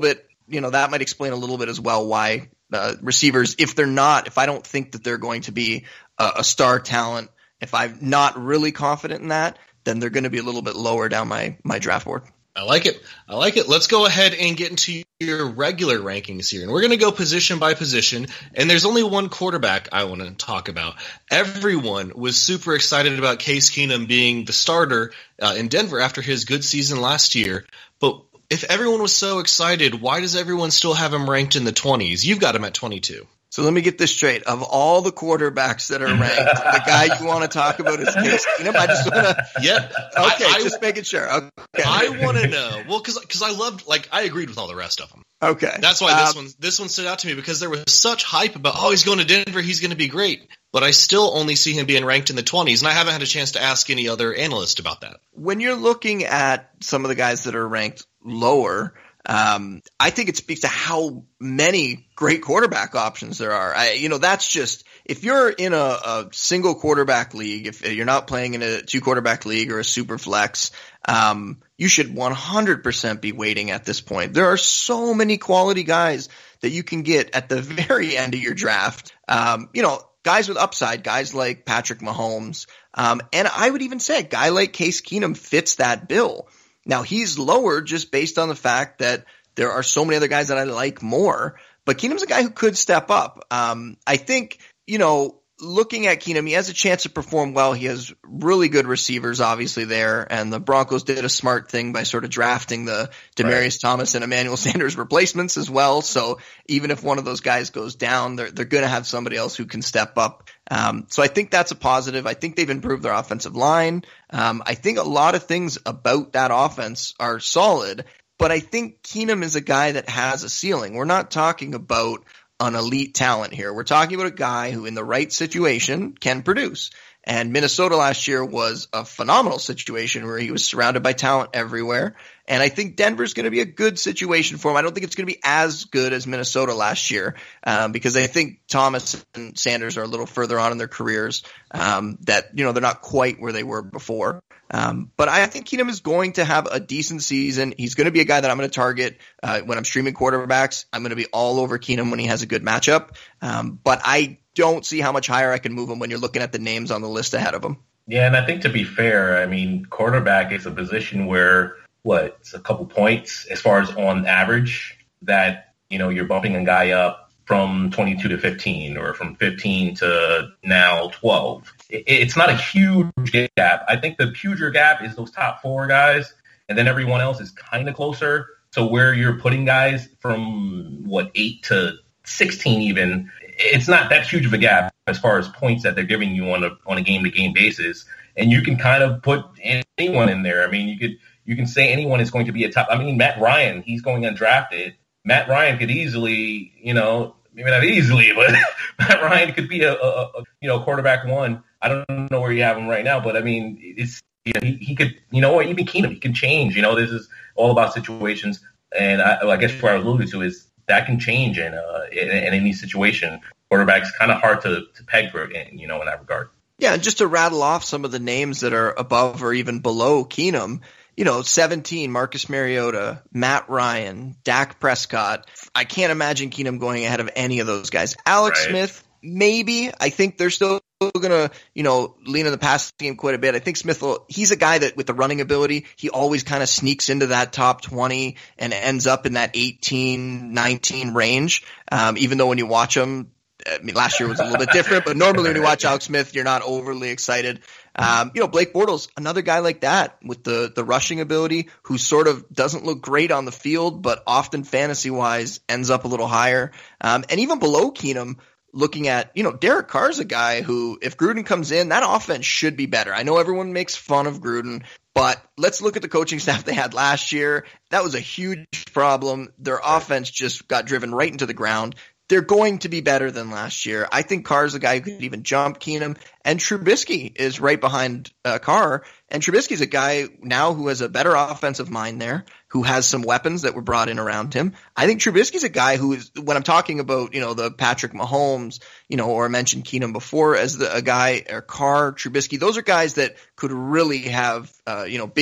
you know, that might explain a little bit as well why uh, receivers, if they're not, if I don't think that they're going to be a, a star talent, if I'm not really confident in that, then they're going to be a little bit lower down my, my draft board. I like it. I like it. Let's go ahead and get into your regular rankings here. And we're going to go position by position. And there's only one quarterback I want to talk about. Everyone was super excited about Case Keenum being the starter uh, in Denver after his good season last year. But if everyone was so excited, why does everyone still have him ranked in the twenties? You've got him at twenty-two. So let me get this straight. Of all the quarterbacks that are ranked, the guy you want to talk about is Case Keenum. I just want to. Yeah. Okay, I, I, just making sure. Okay. I want to know. Well, because because I loved, like, I agreed with all the rest of them. Okay. That's why this um, one this one stood out to me, because there was such hype about, oh, he's going to Denver, he's going to be great. But I still only see him being ranked in the twenties, and I haven't had a chance to ask any other analyst about that. When you're looking at some of the guys that are ranked lower, Um, I think it speaks to how many great quarterback options there are. I, you know, that's just, if you're in a, a single quarterback league, if you're not playing in a two quarterback league or a super flex, um, you should one hundred percent be waiting at this point. There are so many quality guys that you can get at the very end of your draft. Um, you know, guys with upside, guys like Patrick Mahomes. Um, and I would even say a guy like Case Keenum fits that bill. Now, he's lower just based on the fact that there are so many other guys that I like more, but Keenum's a guy who could step up. Um, I think, you know, looking at Keenum, he has a chance to perform well. He has really good receivers, obviously, there, and the Broncos did a smart thing by sort of drafting the Demaryius right. Thomas and Emmanuel Sanders replacements as well. So even if one of those guys goes down, they're, they're going to have somebody else who can step up. Um, so I think that's a positive. I think they've improved their offensive line. Um, I think a lot of things about that offense are solid, but I think Keenum is a guy that has a ceiling. We're not talking about an elite talent here. We're talking about a guy who in the right situation can produce. And Minnesota last year was a phenomenal situation where he was surrounded by talent everywhere. And I think Denver's going to be a good situation for him. I don't think it's going to be as good as Minnesota last year, um, because I think Thomas and Sanders are a little further on in their careers, um, that, you know, they're not quite where they were before. Um, but I think Keenum is going to have a decent season. He's going to be a guy that I'm going to target uh, when I'm streaming quarterbacks. I'm going to be all over Keenum when he has a good matchup. Um, but I don't see how much higher I can move him when you're looking at the names on the list ahead of him. Yeah, and I think to be fair, I mean, quarterback is a position where, what, it's a couple points as far as on average that, you know, you're bumping a guy up from twenty-two to fifteen or from fifteen to now twelve. It's not a huge gap. I think the huger gap is those top four guys, and then everyone else is kind of closer. So where you're putting guys from, what, eight to sixteen even, it's not that huge of a gap as far as points that they're giving you on a on a game-to-game basis. And you can kind of put anyone in there. I mean, you could you can say anyone is going to be a top. I mean, Matt Ryan, he's going undrafted. Matt Ryan could easily, you know, maybe not easily, but Matt Ryan could be a, a, a you know quarterback one. I don't know where you have him right now, but I mean, it's you know, he, he could, you know, even Keenum, he can change. You know, this is all about situations, and I, I guess what I alluded to is that can change in uh in, in any situation. Quarterback's kind of hard to, to peg for, you know, in that regard. Yeah, and just to rattle off some of the names that are above or even below Keenum, you know, seventeen, Marcus Mariota, Matt Ryan, Dak Prescott. I can't imagine Keenum going ahead of any of those guys. Alex right. Smith, maybe. I think they're still going to, you know, lean in the passing game quite a bit. I think Smith will, he's a guy that with the running ability, he always kind of sneaks into that top twenty and ends up in that eighteen, nineteen range. Um, even though when you watch him, I mean, last year was a little bit different, but normally when you watch Alex Smith, you're not overly excited. Um, you know, Blake Bortles, another guy like that with the, the rushing ability who sort of doesn't look great on the field, but often fantasy wise ends up a little higher. Um, and even below Keenum, looking at, you know, Derek Carr's a guy who, if Gruden comes in, that offense should be better. I know everyone makes fun of Gruden, but let's look at the coaching staff they had last year. That was a huge problem. Their offense just got driven right into the ground. They're going to be better than last year. I think Carr's a guy who could even jump Keenum, and Trubisky is right behind uh, Carr. And Trubisky's a guy now who has a better offensive mind there, who has some weapons that were brought in around him. I think Trubisky's a guy who is, when I'm talking about, you know, the Patrick Mahomes, you know, or I mentioned Keenum before as the, a guy, or Carr, Trubisky, those are guys that could really have, uh, you know, big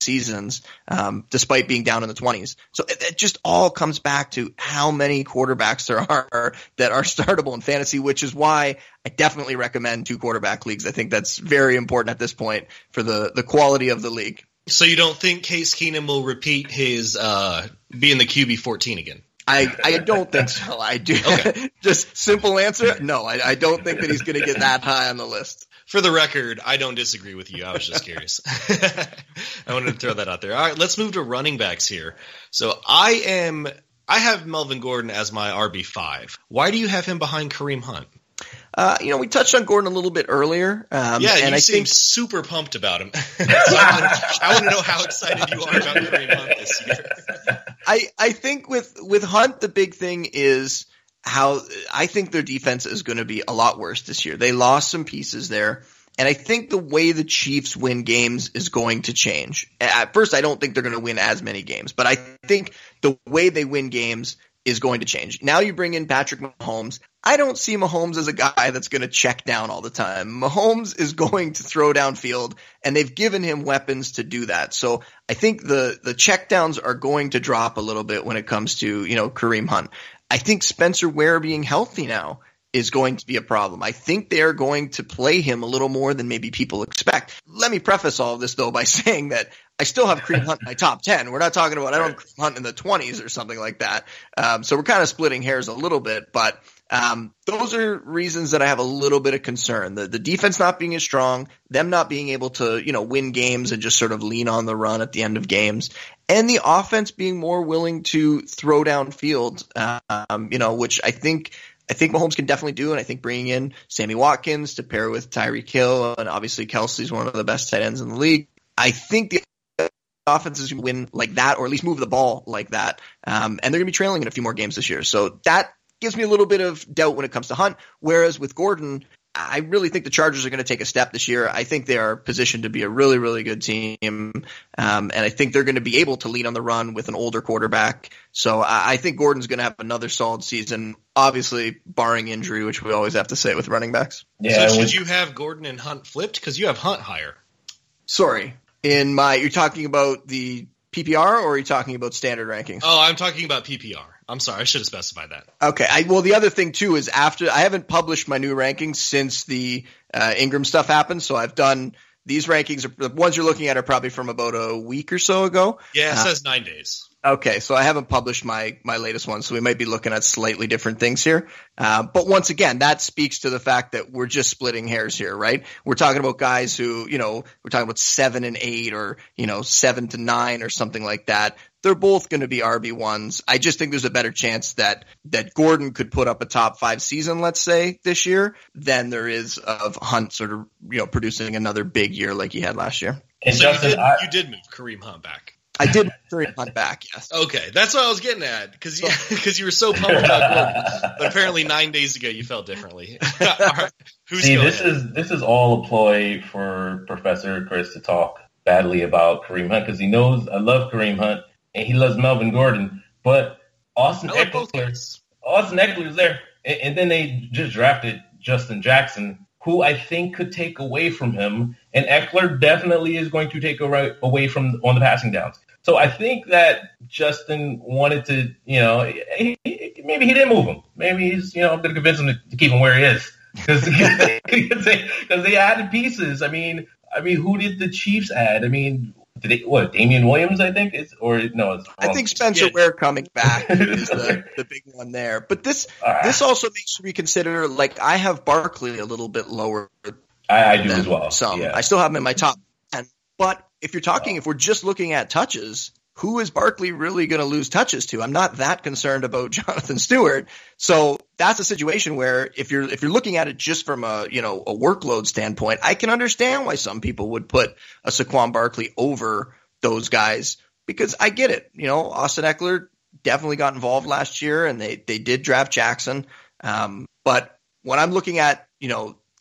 seasons, um, despite being down in the twenties. So it, it just all comes back to how many quarterbacks there are that are startable in fantasy, which is why I definitely recommend two quarterback leagues. I think that's very important at this point for the, the quality of the league. So you don't think Case Keenum will repeat his uh, being the Q B fourteen again? I, I don't think so. I do. Okay. Just simple answer. No, I, I don't think that he's going to get that high on the list. For the record, I don't disagree with you. I was just curious. I wanted to throw that out there. All right, let's move to running backs here. So I am, I have Melvin Gordon as my R B five. Why do you have him behind Kareem Hunt? Uh, you know, we touched on Gordon a little bit earlier. Um, yeah, and you I seem think super pumped about him. So I, want, I want to know how excited you are about Kareem Hunt this year. I, I think with, with Hunt, the big thing is how I think their defense is going to be a lot worse this year. They lost some pieces there. And I think the way the Chiefs win games is going to change. At first, I don't think they're going to win as many games, but I think the way they win games is going to change. Now you bring in Patrick Mahomes. I don't see Mahomes as a guy that's going to check down all the time. Mahomes is going to throw downfield, and they've given him weapons to do that. So I think the the check downs are going to drop a little bit when it comes to, you know, Kareem Hunt. I think Spencer Ware being healthy now is going to be a problem. I think they are going to play him a little more than maybe people expect. Let me preface all of this, though, by saying that I still have Kareem Hunt in my top ten. We're not talking about I don't have Kareem Hunt in the twenties or something like that. Um, so we're kind of splitting hairs a little bit, but um, those are reasons that I have a little bit of concern. The, the defense not being as strong, them not being able to, you know, win games and just sort of lean on the run at the end of games, and the offense being more willing to throw downfield, um, you know, which I think – I think Mahomes can definitely do, and I think bringing in Sammy Watkins to pair with Tyreek Hill, and obviously Kelsey's one of the best tight ends in the league. I think the offense is going to win like that, or at least move the ball like that, um, and they're going to be trailing in a few more games this year. So that gives me a little bit of doubt when it comes to Hunt, whereas with Gordon, I really think the Chargers are going to take a step this year. I think they are positioned to be a really, really good team, um, and I think they're going to be able to lead on the run with an older quarterback. So I, I think Gordon's going to have another solid season, obviously barring injury, which we always have to say with running backs. Yeah, so should you have Gordon and Hunt flipped? Because you have Hunt higher. Sorry. In my, you're talking about the P P R, or are you talking about standard rankings? Oh, I'm talking about P P R. I'm sorry, I should have specified that. Okay. I, well, the other thing too is after I haven't published my new rankings since the uh, Ingram stuff happened. So I've done these rankings. Are, the ones you're looking at are probably from about a week or so ago. Yeah, it uh, says nine days. Okay, so I haven't published my my latest one, so we might be looking at slightly different things here. Uh, but once again, that speaks to the fact that we're just splitting hairs here, right? We're talking about guys who, you know, we're talking about seven and eight, or, you know, seven to nine or something like that. They're both going to be R B ones. I just think there's a better chance that that Gordon could put up a top five season, let's say, this year, than there is of Hunt sort of, you know, producing another big year like he had last year. And so Justin, you, did, I, you did move Kareem Hunt back. I did Kareem Hunt back, yes. Okay, that's what I was getting at, because you, because you were so pumped about Gordon, but apparently nine days ago you felt differently. All right, who's See, going? this is this is all a ploy for Professor Chris to talk badly about Kareem Hunt, because he knows I love Kareem Hunt and he loves Melvin Gordon, but Austin I like both Eckler, guys. Austin Eckler is there, and, and then they just drafted Justin Jackson, who I think could take away from him, and Eckler definitely is going to take away from on the passing downs. So I think that Justin wanted to, you know, he, he, maybe he didn't move him. Maybe he's, you know, going to convince him to, to keep him where he is, because they, they added pieces. I mean, I mean, who did the Chiefs add? I mean, did they, what, Damian Williams, I think, is, or no? It's I think Spencer Yeah. Ware coming back is the, the big one there. But this Uh, this also makes me consider, like, I have Barkley a little bit lower I, I do than as well. some. Yeah. I still have him in my top ten. But if you're talking, if we're just looking at touches, who is Barkley really going to lose touches to? I'm not that concerned about Jonathan Stewart. So that's a situation where if you're if you're looking at it just from a, you know, a workload standpoint, I can understand why some people would put a Saquon Barkley over those guys, because I get it. You know, Austin Eckler definitely got involved last year, and they they did draft Jackson. Um, but when I'm looking at, you know,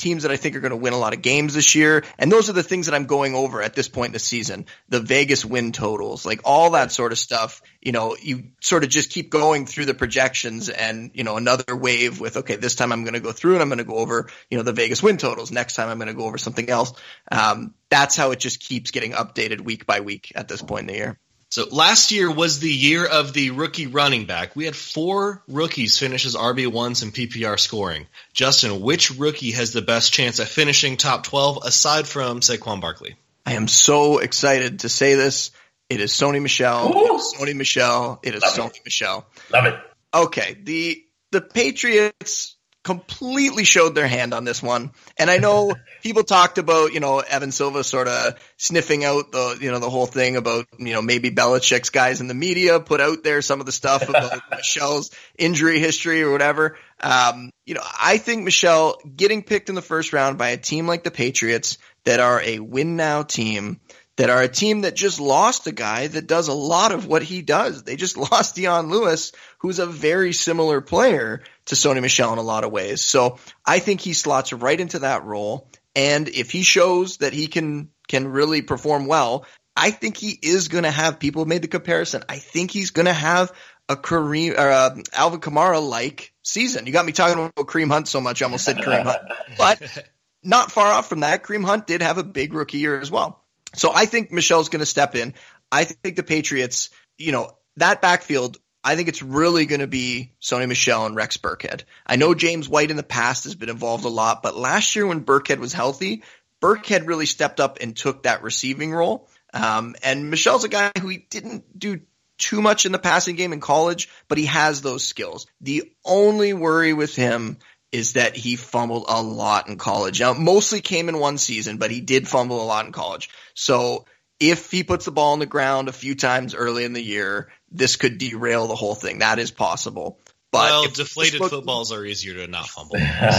teams that I think are going to win a lot of games this year. And those are the things that I'm going over at this point in the season. The Vegas win totals, like all that sort of stuff. You know, you sort of just keep going through the projections and, you know, another wave with, okay, this time I'm going to go through and I'm going to go over, you know, the Vegas win totals. Next time I'm going to go over something else. Um, that's how it just keeps getting updated week by week at this point in the year. So last year was the year of the rookie running back. We had four rookies finish as R B ones in P P R scoring. Justin, which rookie has the best chance at finishing top twelve aside from Saquon Barkley? I am so excited to say this. It is Sony Michel. Ooh. It is Sony Michel. It is Love Sony it. Michel. Love it. Okay, the the Patriots completely showed their hand on this one. And I know people talked about, you know, Evan Silva sort of sniffing out the, you know, the whole thing about, you know, maybe Belichick's guys in the media put out there some of the stuff about Michel's injury history or whatever. Um, you know, I think Michel getting picked in the first round by a team like the Patriots that are a win now team, that are a team that just lost a guy that does a lot of what he does. They just lost Dion Lewis, who's a very similar player to Sony Michel in a lot of ways. So I think he slots right into that role. And if he shows that he can can really perform well, I think he is going to have, people made the comparison, I think he's going to have a Kareem or a Alvin Kamara-like season. You got me talking about Kareem Hunt so much, I almost said Kareem Hunt. But not far off from that, Kareem Hunt did have a big rookie year as well. So I think Michel's going to step in. I think the Patriots, you know, that backfield, I think it's really going to be Sony Michel and Rex Burkhead. I know James White in the past has been involved a lot, but last year when Burkhead was healthy, Burkhead really stepped up and took that receiving role. Um, and Michel's a guy who he didn't do too much in the passing game in college, but he has those skills. The only worry with him is that he fumbled a lot in college. Now, mostly came in one season, but he did fumble a lot in college. So if he puts the ball on the ground a few times early in the year, this could derail the whole thing. That is possible. But well, if deflated look- footballs are easier to not fumble.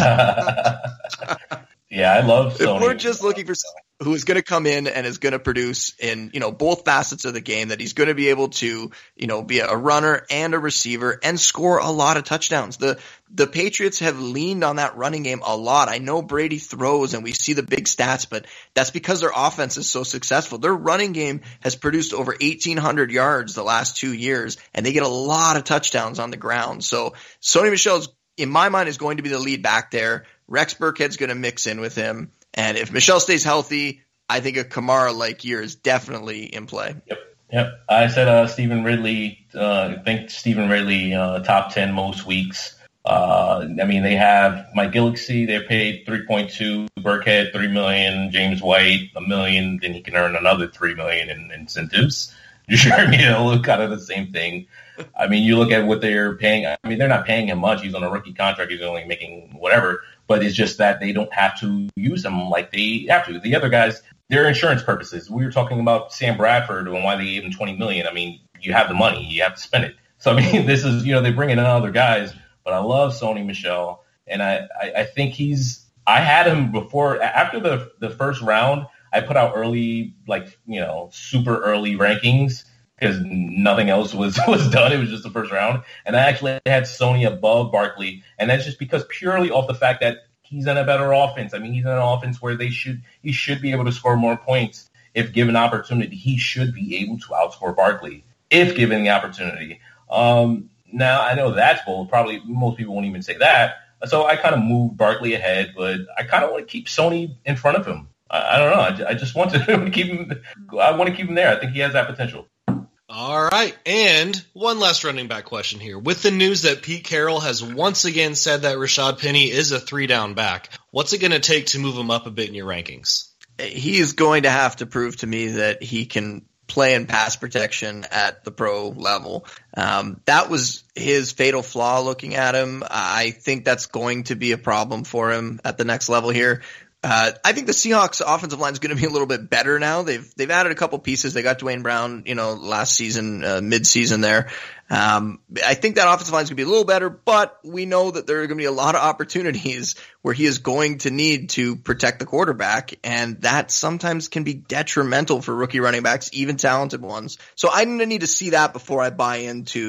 Yeah, I love Sony. If we're just looking for someone who is going to come in and is going to produce in, you know, both facets of the game, that he's going to be able to, you know, be a runner and a receiver and score a lot of touchdowns. The the Patriots have leaned on that running game a lot. I know Brady throws and we see the big stats, but that's because their offense is so successful. Their running game has produced over eighteen hundred yards the last two years, and they get a lot of touchdowns on the ground. So Sony Michel, in my mind, is going to be the lead back there. Rex Burkhead's going to mix in with him. And if Michel stays healthy, I think a Kamara-like year is definitely in play. Yep. Yep. I said uh, Stephen Ridley, uh, I think Stephen Ridley, uh, top ten most weeks. Uh, I mean, they have Mike Gillicksy, they're paid three point two, Burkhead three million dollars, James White a million, then he can earn another three million dollars in incentives. You sure me, it'll look kind of the same thing. I mean, you look at what they're paying. I mean, they're not paying him much. He's on a rookie contract. He's only making whatever. But it's just that they don't have to use him like they have to. The other guys, they're insurance purposes. We were talking about Sam Bradford and why they gave him twenty million dollars. I mean, you have the money. You have to spend it. So, I mean, this is, you know, they're bringing in other guys. But I love Sony Michel. And I, I, I think he's – I had him before – after the the first round, I put out early, like, you know, super early rankings because nothing else was, was done. It was just the first round. And I actually had Sony above Barkley. And that's just because purely off the fact that he's in a better offense. I mean, he's in an offense where they should he should be able to score more points if given opportunity. He should be able to outscore Barkley if given the opportunity. Um, now, I know that's bold. Probably most people won't even say that. So I kind of moved Barkley ahead, but I kind of want to keep Sony in front of him. I, I don't know. I, I just want to keep him. I want to keep him there. I think he has that potential. All right, and one last running back question here. With the news that Pete Carroll has once again said that Rashad Penny is a three-down back, what's it going to take to move him up a bit in your rankings? He is going to have to prove to me that he can play in pass protection at the pro level. Um, that was his fatal flaw looking at him. I think that's going to be a problem for him at the next level here. Uh, I think the Seahawks offensive line is going to be a little bit better now. They've they've added a couple pieces. They got Dwayne Brown, you know, last season, uh, mid-season there. Um, I think that offensive line is going to be a little better, but we know that there are going to be a lot of opportunities where he is going to need to protect the quarterback, and that sometimes can be detrimental for rookie running backs, even talented ones. So I'm going to need to see that before I buy into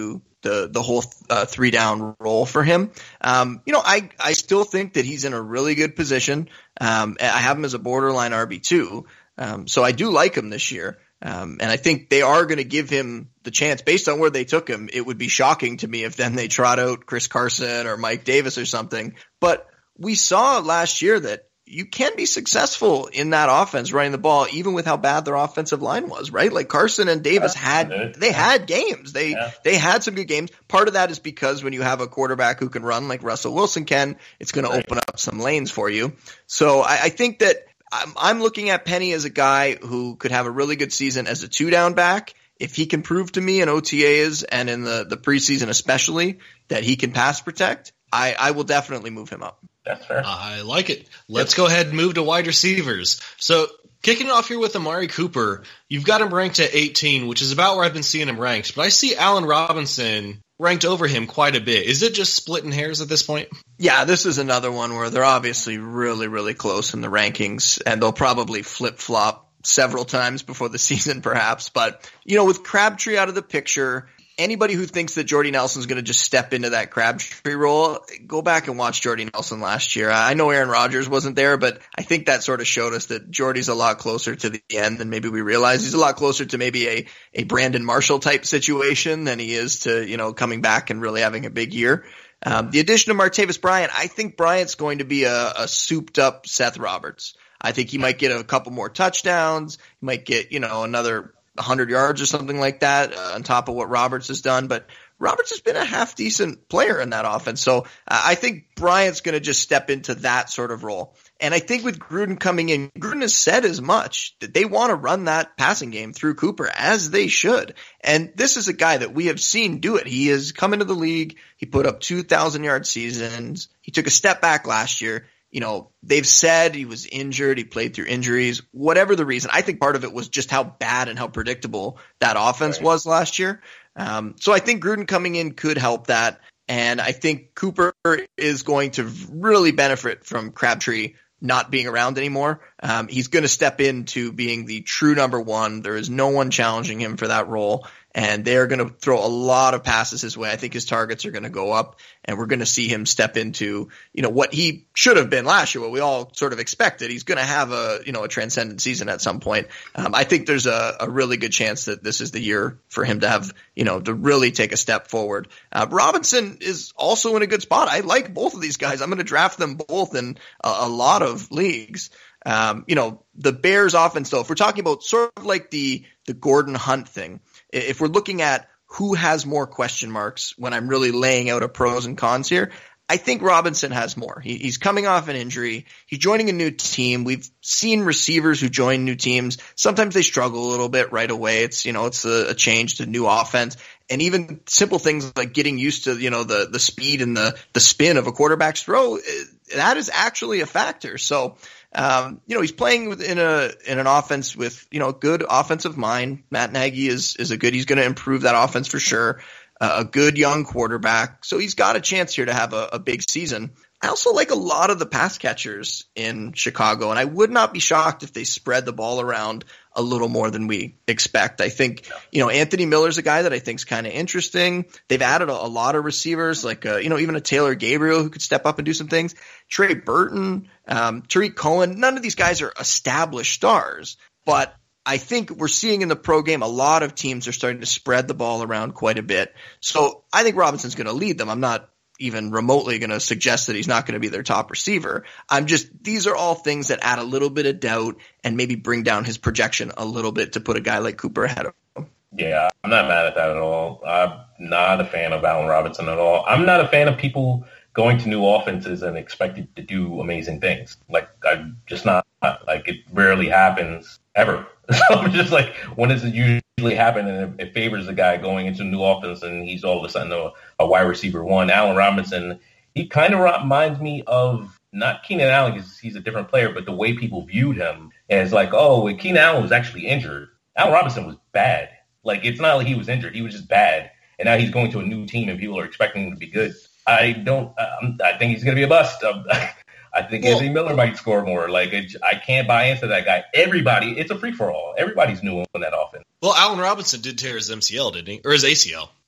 the the whole uh, three down role for him. Um, you know, I I still think that he's in a really good position. Um, I have him as a borderline R B two, um, so I do like him this year. Um, and I think they are going to give him the chance based on where they took him. It would be shocking to me if then they trot out Chris Carson or Mike Davis or something. But we saw last year that you can be successful in that offense running the ball, even with how bad their offensive line was, right? Like Carson and Davis had, they had games. They, yeah. they had some good games. Part of that is because when you have a quarterback who can run like Russell Wilson can, it's going right. to open up some lanes for you. So I, I think that I'm, I'm looking at Penny as a guy who could have a really good season as a two down back. If he can prove to me in O T As and in the, the preseason especially that he can pass protect, I, I will definitely move him up. That's fair. I like it. Let's yep. go ahead and move to wide receivers. So kicking off here with Amari Cooper, you've got him ranked at eighteen, which is about where I've been seeing him ranked. But I see Allen Robinson ranked over him quite a bit. Is it just splitting hairs at this point? Yeah, this is another one where they're obviously really, really close in the rankings, and they'll probably flip-flop several times before the season perhaps. But, you know, with Crabtree out of the picture, anybody who thinks that Jordy Nelson's going to just step into that Crabtree role, go back and watch Jordy Nelson last year. I know Aaron Rodgers wasn't there, but I think that sort of showed us that Jordy's a lot closer to the end than maybe we realize. He's a lot closer to maybe a, a Brandon Marshall type situation than he is to, you know, coming back and really having a big year. Um, the addition of Martavis Bryant, I think Bryant's going to be a, a souped up Seth Roberts. I think he might get a couple more touchdowns. He might get, you know, another one hundred yards or something like that uh, on top of what Roberts has done. But Roberts has been a half decent player in that offense. So uh, I think Bryant's going to just step into that sort of role. And I think with Gruden coming in, Gruden has said as much that they want to run that passing game through Cooper, as they should. And this is a guy that we have seen do it. He has come into the league. He put up two thousand yard seasons. He took a step back last year. You know, they've said he was injured. He played through injuries, whatever the reason. I think part of it was just how bad and how predictable that offense right. was last year. Um, so I think Gruden coming in could help that. And I think Cooper is going to really benefit from Crabtree not being around anymore. Um, he's going to step into being the true number one. There is no one challenging him for that role. And they're going to throw a lot of passes his way. I think his targets are going to go up, and we're going to see him step into, you know, what he should have been last year, what we all sort of expected. He's going to have a, you know, a transcendent season at some point. Um, I think there's a, a really good chance that this is the year for him to have, you know, to really take a step forward. Uh, Robinson is also in a good spot. I like both of these guys. I'm going to draft them both in a, a lot of leagues. Um, you know, the Bears offense, though, if we're talking about sort of like the, the Gordon Hunt thing, if we're looking at who has more question marks when I'm really laying out a pros and cons here, I think Robinson has more. He, he's coming off an injury. He's joining a new team. We've seen receivers who join new teams. Sometimes they struggle a little bit right away. It's, you know, it's a, a change to new offense. And even simple things like getting used to, you know, the, the speed and the, the spin of a quarterback's throw, that is actually a factor. So, um, you know, he's playing in a, in an offense with, you know, good offensive mind. Matt Nagy is, is a good, he's going to improve that offense for sure. Uh, a good young quarterback. So he's got a chance here to have a, a big season. I also like a lot of the pass catchers in Chicago, and I would not be shocked if they spread the ball around a little more than we expect. I think, you know, Anthony Miller's a guy that I think is kind of interesting. They've added a, a lot of receivers, like, uh, you know, even a Taylor Gabriel who could step up and do some things. Trey Burton, um, Tariq Cohen, none of these guys are established stars, but I think we're seeing in the pro game a lot of teams are starting to spread the ball around quite a bit. So I think Robinson's going to lead them. I'm not even remotely going to suggest that he's not going to be their top receiver. I'm just, these are all things that add a little bit of doubt and maybe bring down his projection a little bit to put a guy like Cooper ahead of him. Yeah, I'm not mad at that at all. I'm not a fan of Allen Robinson at all. I'm not a fan of people going to new offenses and expected to do amazing things. Like, I'm just not, like, it rarely happens ever. So I'm just like, when does it usually happen? And it, it favors the guy going into a new offense and he's all of a sudden a, a wide receiver one. Allen Robinson, he kind of reminds me of not Keenan Allen because he's a different player, but the way people viewed him as like, oh, Keenan Allen was actually injured. Allen Robinson was bad. Like, it's not like he was injured. He was just bad. And now he's going to a new team and people are expecting him to be good. I don't, um, I think he's going to be a bust. Um, I think well, Anthony Miller might score more. Like, it, I can't buy into that guy. Everybody, it's a free-for-all. Everybody's new in that offense. Well, Allen Robinson did tear his M C L, didn't he? Or his A C L.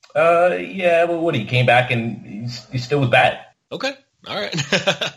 Uh, yeah, well, what, he came back and he's, he still was bad. Okay. All right.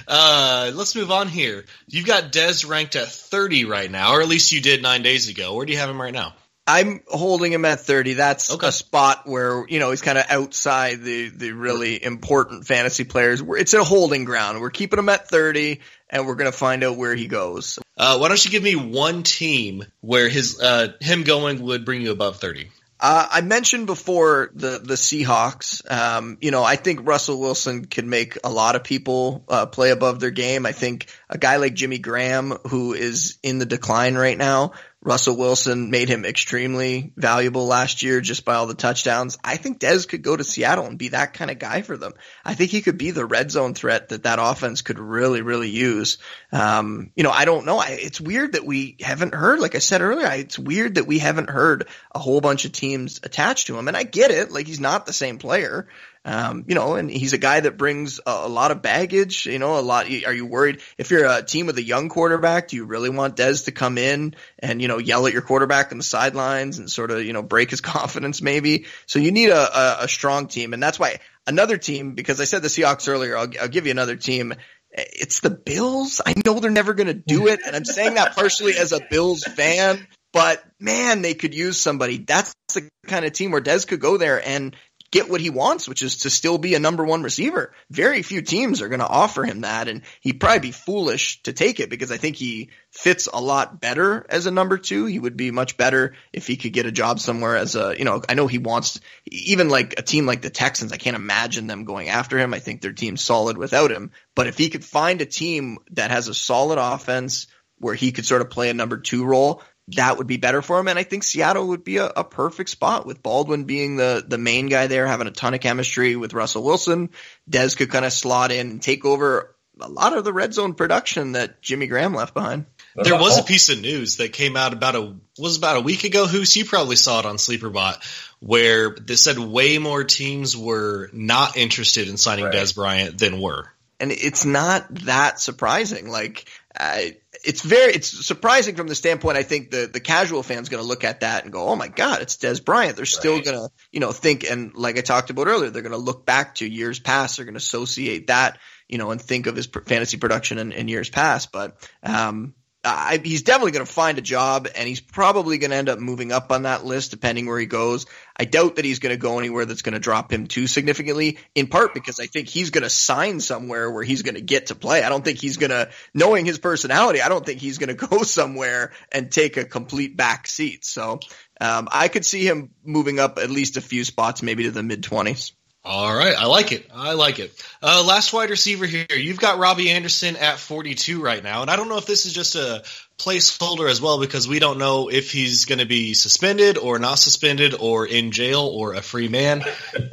uh, let's move on here. You've got Dez ranked at thirty right now, or at least you did nine days ago. Where do you have him right now? I'm holding him at thirty. That's okay. a spot where, you know, he's kind of outside the, the really important fantasy players. It's a holding ground. We're keeping him at thirty, and we're going to find out where he goes. Uh, why don't you give me one team where his uh, him going would bring you above thirty? Uh, I mentioned before the, the Seahawks. Um, you know, I think Russell Wilson can make a lot of people uh, play above their game. I think a guy like Jimmy Graham, who is in the decline right now, Russell Wilson made him extremely valuable last year just by all the touchdowns. I think Dez could go to Seattle and be that kind of guy for them. I think he could be the red zone threat that that offense could really, really use. Um, you know, I don't know. I, it's weird that we haven't heard, like I said earlier, I, it's weird that we haven't heard a whole bunch of teams attached to him. And I get it. Like, he's not the same player. Um, you know, and he's a guy that brings a, a lot of baggage, you know, a lot. Are you worried if you're a team with a young quarterback, do you really want Dez to come in and, you know, yell at your quarterback on the sidelines and sort of, you know, break his confidence maybe? So you need a, a, a strong team. And that's why another team, because I said the Seahawks earlier, I'll, I'll give you another team. It's the Bills. I know they're never going to do it. And I'm saying that partially as a Bills fan, but man, they could use somebody. That's the kind of team where Dez could go there and get what he wants, which is to still be a number one receiver. Very few teams are going to offer him that, and he'd probably be foolish to take it because I think he fits a lot better as a number two. He would be much better if he could get a job somewhere as a, you know, I know he wants, even like a team like the Texans, I can't imagine them going after him. I think their team's solid without him. But if he could find a team that has a solid offense where he could sort of play a number two role, that would be better for him. And I think Seattle would be a, a perfect spot with Baldwin being the, the main guy there, having a ton of chemistry with Russell Wilson. Dez could kind of slot in and take over a lot of the red zone production that Jimmy Graham left behind. There was a piece of news that came out about a was about a week ago. Who's you probably saw it on SleeperBot, where they said way more teams were not interested in signing right. Dez Bryant than were. And it's not that surprising. Like, uh, it's very, it's surprising from the standpoint. I think the, the casual fan's going to look at that and go, oh my God, it's Dez Bryant. They're still right. going to, you know, think, and like I talked about earlier, they're going to look back to years past. They're going to associate that, you know, and think of his fantasy production in, in years past. But, um, I, he's definitely going to find a job, and he's probably going to end up moving up on that list depending where he goes. I doubt that he's going to go anywhere that's going to drop him too significantly, in part because I think he's going to sign somewhere where he's going to get to play. I don't think he's going to, knowing his personality, I don't think he's going to go somewhere and take a complete back seat. So um, I could see him moving up at least a few spots, maybe to the mid-twenties. All right. I like it. I like it. Uh, last wide receiver here. You've got Robbie Anderson at forty-two right now. And I don't know if this is just a placeholder as well, because we don't know if he's going to be suspended or not suspended or in jail or a free man.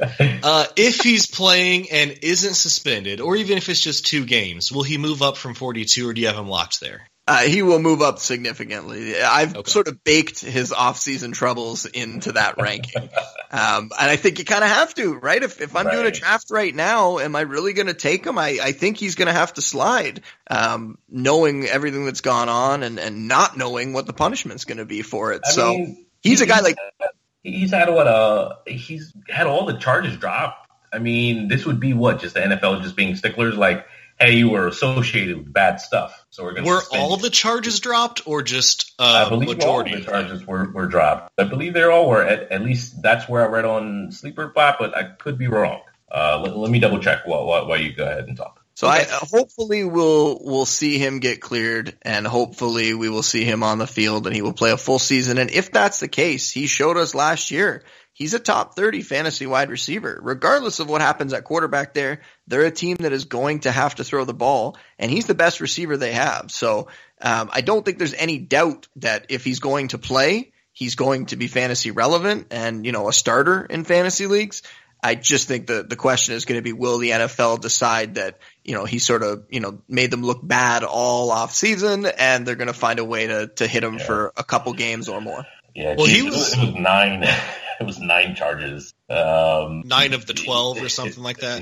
Uh, if he's playing and isn't suspended, or even if it's just two games, will he move up from forty-two, or do you have him locked there? Uh, he will move up significantly. I've okay. sort of baked his off-season troubles into that ranking. Um, and I think you kind of have to, right? If if I'm right. doing a draft right now, am I really going to take him? I, I think he's going to have to slide, um, knowing everything that's gone on and, and not knowing what the punishment's going to be for it. I so mean, he's a guy like he's had what uh he's had all the charges dropped. I mean, this would be what, just the N F L just being sticklers, like, hey, you were associated with bad stuff, so we're going to Were all you. the charges dropped, or just uh, I believe majority? all the charges were, were dropped. I believe they all were. At, at least that's where I read on SleeperBot, but I could be wrong. Uh, let, let me double check while, while, while you go ahead and talk. So I uh, hopefully we'll we'll see him get cleared, and hopefully we will see him on the field, and he will play a full season. And if that's the case, he showed us last year. He's a top thirty fantasy wide receiver. Regardless of what happens at quarterback there, they're a team that is going to have to throw the ball, and he's the best receiver they have. So um, I don't think there's any doubt that if he's going to play, he's going to be fantasy relevant and, you know, a starter in fantasy leagues. I just think the, the question is going to be, will the N F L decide that, you know, he sort of, you know, made them look bad all off season, and they're going to find a way to, to hit him yeah. for a couple games or more. Yeah, well, geez, he was, it was nine. It was nine charges. Um, nine of the twelve, or something like that.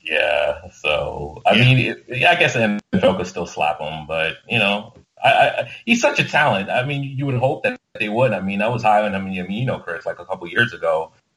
Yeah. So I yeah. mean, it, yeah, I guess the N F L could still slap him, but you know, I, I, he's such a talent. I mean, you would hope that they would. I mean, I was high on him. I mean, you know, Chris, like a couple years ago,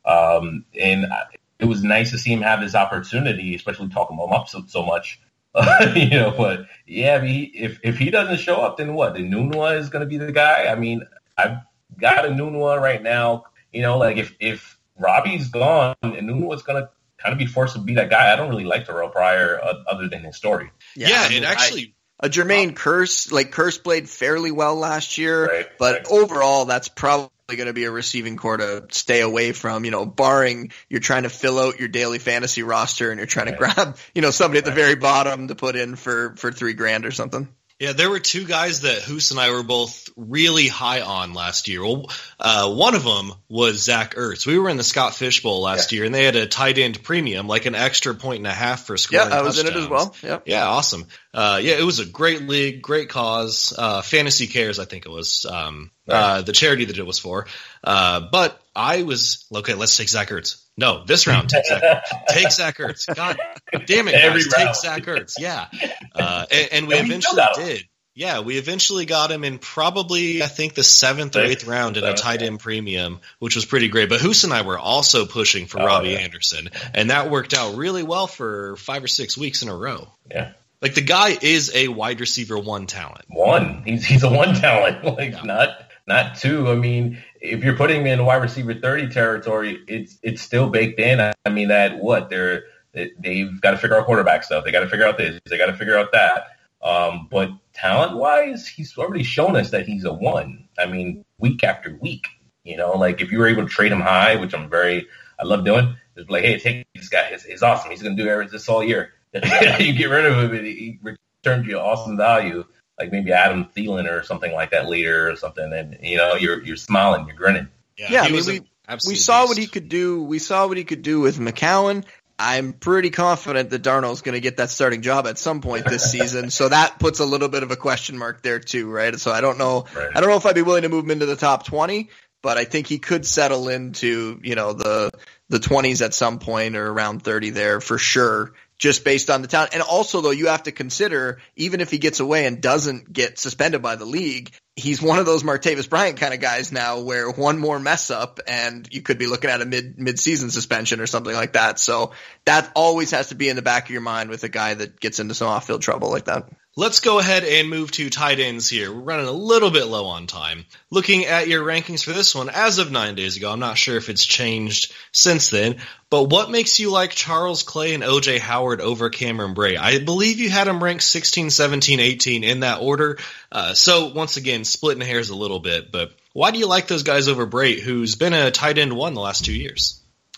Um, and it was nice to see him have this opportunity, especially talking him up so, so much. Uh, you know, but yeah, I mean, if if he doesn't show up, then what? Then Nunua is going to be the guy. I mean, I've got a Nunua right now. You know, like if if Robbie's gone and Nunua's going to kind of be forced to be that guy. I don't really like Terrell Pryor uh, other than his story. Yeah, yeah I mean, it actually. I, a Jermaine Kearse, like Kearse played fairly well last year, right, but right. overall, that's probably going to be a receiving core to stay away from, you know, barring you're trying to fill out your daily fantasy roster and you're trying to right. grab, you know, somebody at the very bottom to put in for, for three grand or something. Yeah, there were two guys that Hoos and I were both really high on last year. Well, uh, one of them was Zach Ertz. We were in the Scott Fish Bowl last yeah. year, and they had a tight end premium, like an extra point and a half for scoring Yeah, I was touchdowns. in it as well. Yeah, yeah, awesome. Uh, yeah, it was a great league, great cause. Uh, Fantasy Cares, I think it was um, right. uh, the charity that it was for. Uh, but I was, okay, let's take Zach Ertz. No, this round, take Zach Ertz. Take Zach Ertz. God damn it, guys. Take Zach Ertz. Yeah. Uh, and, and we and eventually did. Yeah, we eventually got him in probably, I think, the seventh or eighth round in a tight end premium, which was pretty great. But Hoos and I were also pushing for oh, Robbie yeah. Anderson, and that worked out really well for five or six weeks in a row. Yeah. Like, the guy is a wide receiver one talent. One. He's he's a one talent, like yeah. not not two. I mean, if you're putting him in wide receiver thirty territory, it's it's still baked in. I mean, that what they're they've got to figure out quarterback stuff. They got to figure out this. They got to figure out that. Um, but talent wise, he's already shown us that he's a one. I mean, week after week. You know, like if you were able to trade him high, which I'm very, I love doing. It's like, hey, take this guy. He's, he's awesome. He's going to do this all year. You get rid of him, and he returns you awesome value. Like maybe Adam Thielen or something like that later or something, and you know you're you're smiling, you're grinning. Yeah, yeah I mean, we we saw beast. what he could do. We saw what he could do with McCown. I'm pretty confident that Darnold's going to get that starting job at some point this season, so that puts a little bit of a question mark there too, right? So I don't know, right. I don't know if I'd be willing to move him into the top twenty, but I think he could settle into you know the the twenties at some point or around thirty there for sure. Just based on the talent. And also, though, you have to consider, even if he gets away and doesn't get suspended by the league, he's one of those Martavis Bryant kind of guys now where one more mess up and you could be looking at a mid mid-season suspension or something like that. So that always has to be in the back of your mind with a guy that gets into some off-field trouble like that. Let's go ahead and move to tight ends here. We're running a little bit low on time. Looking at your rankings for this one, as of nine days ago, I'm not sure if it's changed since then, but what makes you like Charles Clay and O J Howard over Cameron Brate? I believe you had them ranked sixteen, seventeen, eighteen in that order. Uh, so once again, splitting hairs a little bit, but why do you like those guys over Brate, who's been a tight end one the last two years?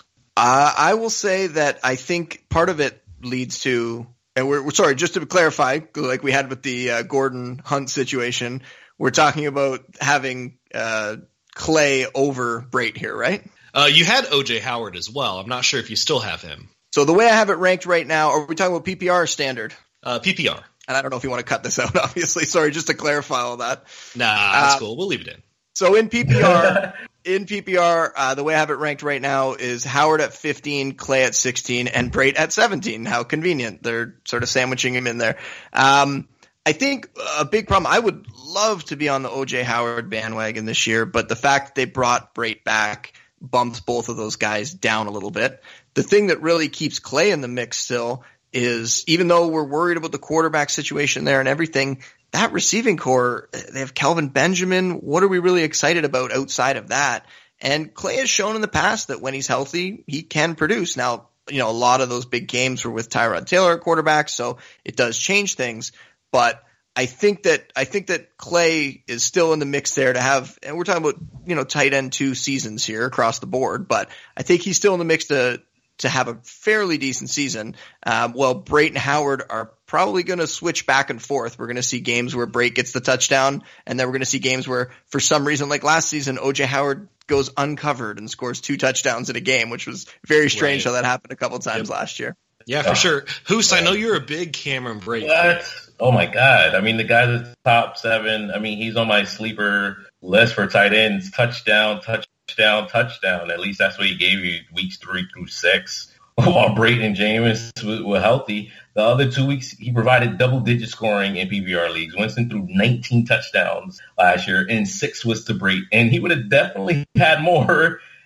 Uh, I will say that I think part of it leads to And we're, we're sorry, just to clarify, like we had with the uh, Gordon Hunt situation, we're talking about having uh, Clay over Brate here, right? Uh, you had O J Howard as well. I'm not sure if you still have him. So the way I have it ranked right now, are we talking about P P R or standard? Uh, P P R. And I don't know if you want to cut this out, obviously. Sorry, just to clarify all that. Nah, that's uh, cool. We'll leave it in. So in P P R, in P P R, uh, the way I have it ranked right now is Howard at fifteen, Clay at sixteen, and Brate at seventeen. How convenient. They're sort of sandwiching him in there. Um, I think a big problem, I would love to be on the O J Howard bandwagon this year, but the fact that they brought Brate back bumps both of those guys down a little bit. The thing that really keeps Clay in the mix still is, even though we're worried about the quarterback situation there and everything, that receiving core, they have Kelvin Benjamin. What are we really excited about outside of that? And Clay has shown in the past that when he's healthy, he can produce. Now, you know, a lot of those big games were with Tyrod Taylor at quarterback, so it does change things. But I think that I think that Clay is still in the mix there to have, and we're talking about, you know, tight end two seasons here across the board, but I think he's still in the mix to to have a fairly decent season. Um, well, Brate and Howard are probably going to switch back and forth. We're going to see games where Brate gets the touchdown, and then we're going to see games where, for some reason, like last season, O J Howard goes uncovered and scores two touchdowns in a game, which was very strange right. how that happened a couple times yep. last year. Yeah, for sure. Hoos, I know you're a big Cameron Brate. What? Oh, my God. I mean, the guy's at top seven. I mean, he's on my sleeper list for tight ends. Touchdown, touchdown, touchdown. At least that's what he gave you weeks three through six. While Brate and Jameis were healthy, the other two weeks he provided double-digit scoring in P P R leagues. Winston threw nineteen touchdowns last year, and six was to Brate. And he would have definitely had more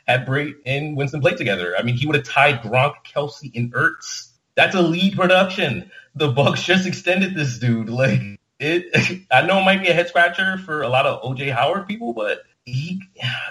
had Bray and Winston played together. I mean, he would have tied Gronk, Kelsey, and Ertz. That's elite production. The Bucks just extended this dude. Like it, I know it might be a head scratcher for a lot of O J Howard people, but he,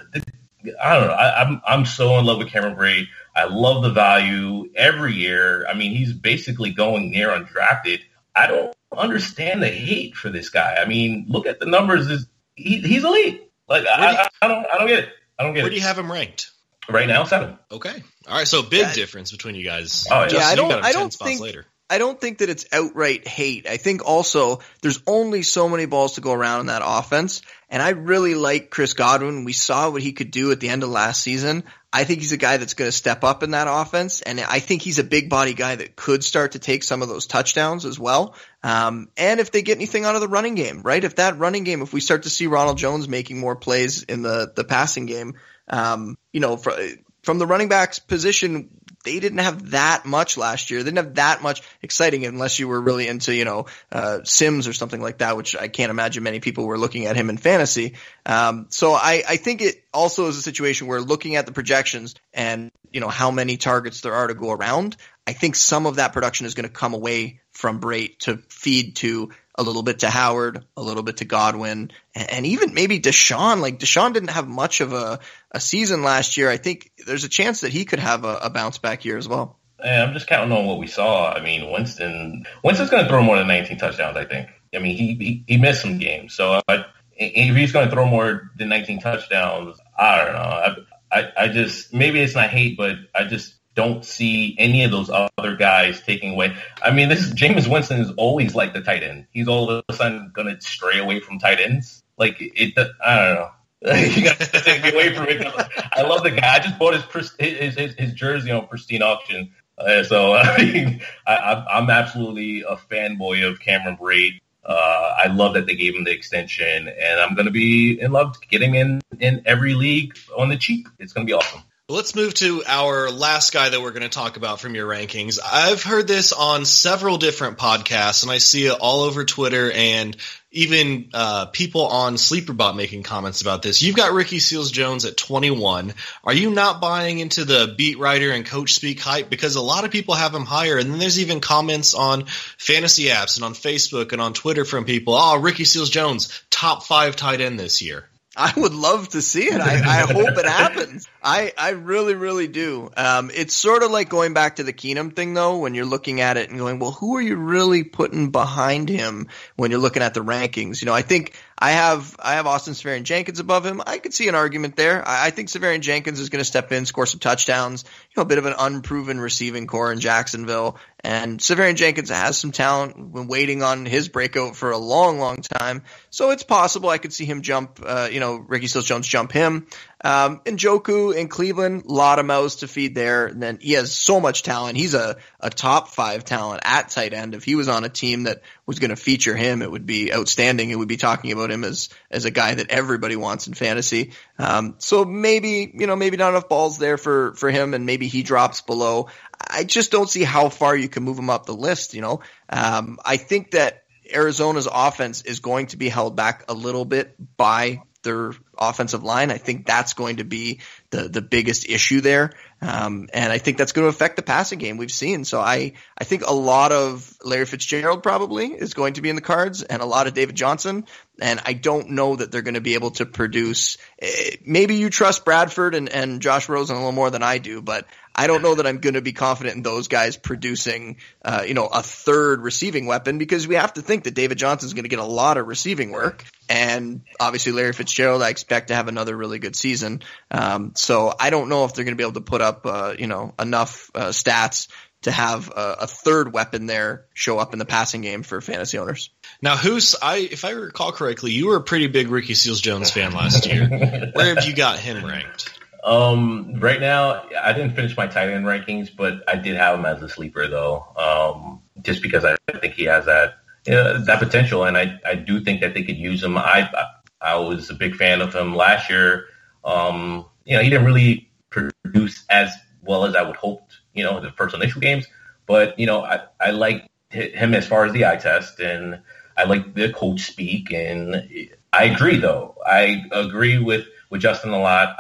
I don't know. I, I'm I'm so in love with Cameron Brate. I love the value every year. I mean, he's basically going near undrafted. I don't understand the hate for this guy. I mean, look at the numbers. Is he, he's elite? Like I, you, I, I don't I don't get it. I don't get where it. do you have him ranked? Right now, seven. Okay. All right. So big yeah. difference between you guys. Oh, yeah. Justin, yeah I don't. You got him I ten don't spots think. Later. I don't think that it's outright hate. I think also there's only so many balls to go around in that offense. And I really like Chris Godwin. We saw what he could do at the end of last season. I think he's a guy that's going to step up in that offense. And I think he's a big body guy that could start to take some of those touchdowns as well. Um, and if they get anything out of the running game, right? If that running game, if we start to see Ronald Jones making more plays in the, the passing game, um, you know, for, from the running backs position, they didn't have that much last year. They didn't have that much exciting unless you were really into, you know, uh, Sims or something like that, which I can't imagine many people were looking at him in fantasy. Um, so I, I think it also is a situation where looking at the projections and, you know, how many targets there are to go around, I think some of that production is going to come away from Brate to feed to a little bit to Howard, a little bit to Godwin, and, and even maybe Deshaun. Like Deshaun didn't have much of a, a season last year. I think there's a chance that he could have a, a bounce back year as well. Yeah, I'm just counting on what we saw. I mean, Winston, Winston's going to throw more than nineteen touchdowns, I think. I mean, he he, he missed some games. So uh, if he's going to throw more than nineteen touchdowns, I don't know. I, I, I just, maybe it's not hate, but I just don't see any of those other guys taking away. I mean, this Jameis Winston is always like the tight end. He's all of a sudden going to stray away from tight ends. Like, it, I don't know. You got to take away from it. I love the guy. I just bought his his his, his jersey on pristine auction. Uh, so uh, I, I'm absolutely a fanboy of Cameron Brate. Uh, I love that they gave him the extension, and I'm going to be in love getting in in every league on the cheap. It's going to be awesome. Let's move to our last guy that we're going to talk about from your rankings. I've heard this on several different podcasts, and I see it all over Twitter and even uh, people on SleeperBot making comments about this. You've got Ricky Seals-Jones at twenty-one. Are you not buying into the beat writer and coach speak hype? Because a lot of people have him higher, and then there's even comments on fantasy apps and on Facebook and on Twitter from people, oh, Ricky Seals-Jones, top five tight end this year. I would love to see it. I, I hope it happens. I, I really, really do. Um, it's sort of like going back to the Keenum thing, though, when you're looking at it and going, well, who are you really putting behind him when you're looking at the rankings? You know, I think I have I have Austin Seferian-Jenkins above him. I could see an argument there. I, I think Seferian-Jenkins is going to step in, score some touchdowns, you know, a bit of an unproven receiving core in Jacksonville. And Seferian-Jenkins has some talent, been waiting on his breakout for a long, long time. So it's possible I could see him jump, uh, you know, Ricky Seals-Jones jump him. Um, Njoku in Cleveland, a lot of mouths to feed there. And then he has so much talent. He's a, a top five talent at tight end. If he was on a team that was going to feature him, it would be outstanding. It would be talking about him as, as a guy that everybody wants in fantasy. Um, so maybe, you know, maybe not enough balls there for, for him, and maybe he drops below. I just don't see how far you can move him up the list, you know. Um, I think that Arizona's offense is going to be held back a little bit by their offensive line. I think that's going to be the the biggest issue there. Um, and I think that's going to affect the passing game we've seen. So I, I think a lot of Larry Fitzgerald probably is going to be in the cards, and a lot of David Johnson. And I don't know that they're going to be able to produce. Maybe you trust Bradford and, and Josh Rosen a little more than I do, but I don't know that I'm going to be confident in those guys producing, uh, you know, a third receiving weapon, because we have to think that David Johnson's going to get a lot of receiving work. And obviously Larry Fitzgerald, I expect to have another really good season. Um, so I don't know if they're going to be able to put up, uh, you know, enough uh, stats to have a, a third weapon there show up in the passing game for fantasy owners. Now, who's I? If I recall correctly, you were a pretty big Ricky Seals-Jones fan last year. Where have you got him ranked? Um, right now, I didn't finish my tight end rankings, but I did have him as a sleeper, though, um, just because I think he has that uh, that potential, and I, I do think that they could use him. I I was a big fan of him last year. Um, you know, he didn't really produce as well as I would hope, you know, the first initial games, but you know, I I like him as far as the eye test, and I like the coach speak, and I agree, though. I agree with with Justin a lot. I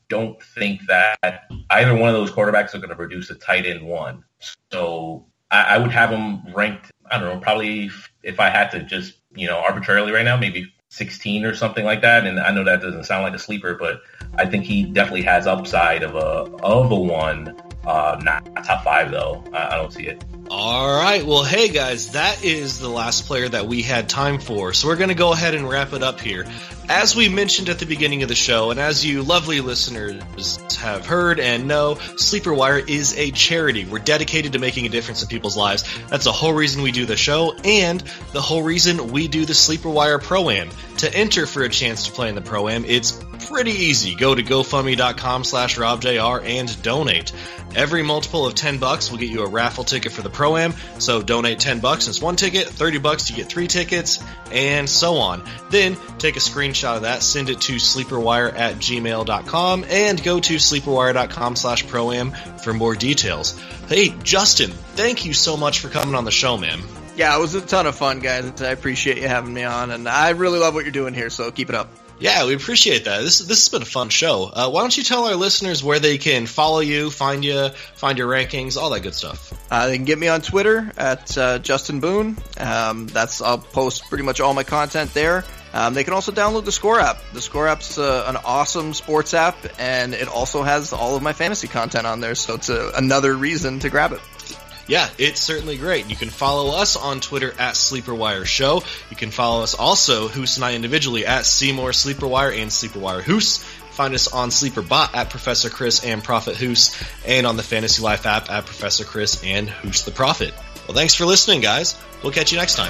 don't think that either one of those quarterbacks are going to produce a tight end one. So I, I would have him ranked, I don't know, probably if I had to just, you know, arbitrarily right now, maybe sixteen or something like that. And I know that doesn't sound like a sleeper, but I think he definitely has upside of a of a one. Uh, not top five though. I, I don't see it. All right. Well, hey guys, that is the last player that we had time for. So we're going to go ahead and wrap it up here. As we mentioned at the beginning of the show, and as you lovely listeners have heard and know, Sleeper Wire is a charity. We're dedicated to making a difference in people's lives. That's the whole reason we do the show, and the whole reason we do the Sleeper Wire Pro-Am. To enter for a chance to play in the Pro-Am, it's pretty easy. Go to GoFundMe.com slash RobJR and donate. Every multiple of ten bucks will get you a raffle ticket for the Pro-Am, so donate ten bucks, it's one ticket, thirty bucks, you get three tickets, and so on. Then, take a screenshot of that, send it to sleeperwire at gmail dot com, and go to sleeperwire.com slash Pro-Am for more details. Hey, Justin, thank you so much for coming on the show, man. Yeah, it was a ton of fun, guys. I appreciate you having me on, and I really love what you're doing here, so keep it up. Yeah, we appreciate that. This this has been a fun show. Uh, why don't you tell our listeners where they can follow you, find you, find your rankings, all that good stuff. Uh, they can get me on Twitter at uh, Justin Boone. Um, that's I'll post pretty much all my content there. Um, they can also download the Score app. The Score app's uh, an awesome sports app, and it also has all of my fantasy content on there, so it's a, another reason to grab it. Yeah, it's certainly great. You can follow us on Twitter at SleeperWire Show. You can follow us also, Hoos and I individually, at Seymour SleeperWire and SleeperWire Hoos. Find us on SleeperBot at Professor Chris and Prophet Hoos, and on the Fantasy Life app at Professor Chris and Hoos the Prophet. Well, thanks for listening, guys. We'll catch you next time.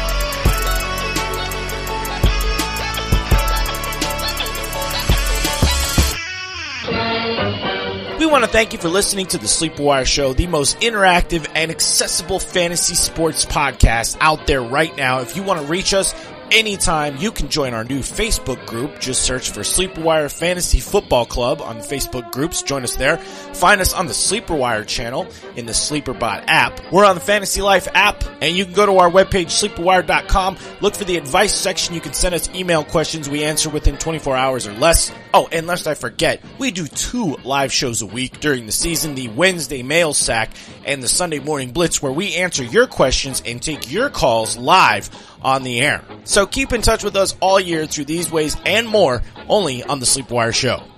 We want to thank you for listening to the Sleeper Wire Show, the most interactive and accessible fantasy sports podcast out there right now. If you want to reach us anytime, you can join our new Facebook group. Just search for Sleeper Wire Fantasy Football Club on Facebook groups. Join us there. Find us on the Sleeper Wire channel in the SleeperBot app. We're on the Fantasy Life app, and you can go to our webpage, sleeper wire dot com. Look for the advice section. You can send us email questions. We answer within twenty-four hours or less. Oh, and lest I forget, we do two live shows a week during the season, the Wednesday Mail Sack and the Sunday Morning Blitz, where we answer your questions and take your calls live on the air. So keep in touch with us all year through these ways and more, only on the Sleeper Wire Show.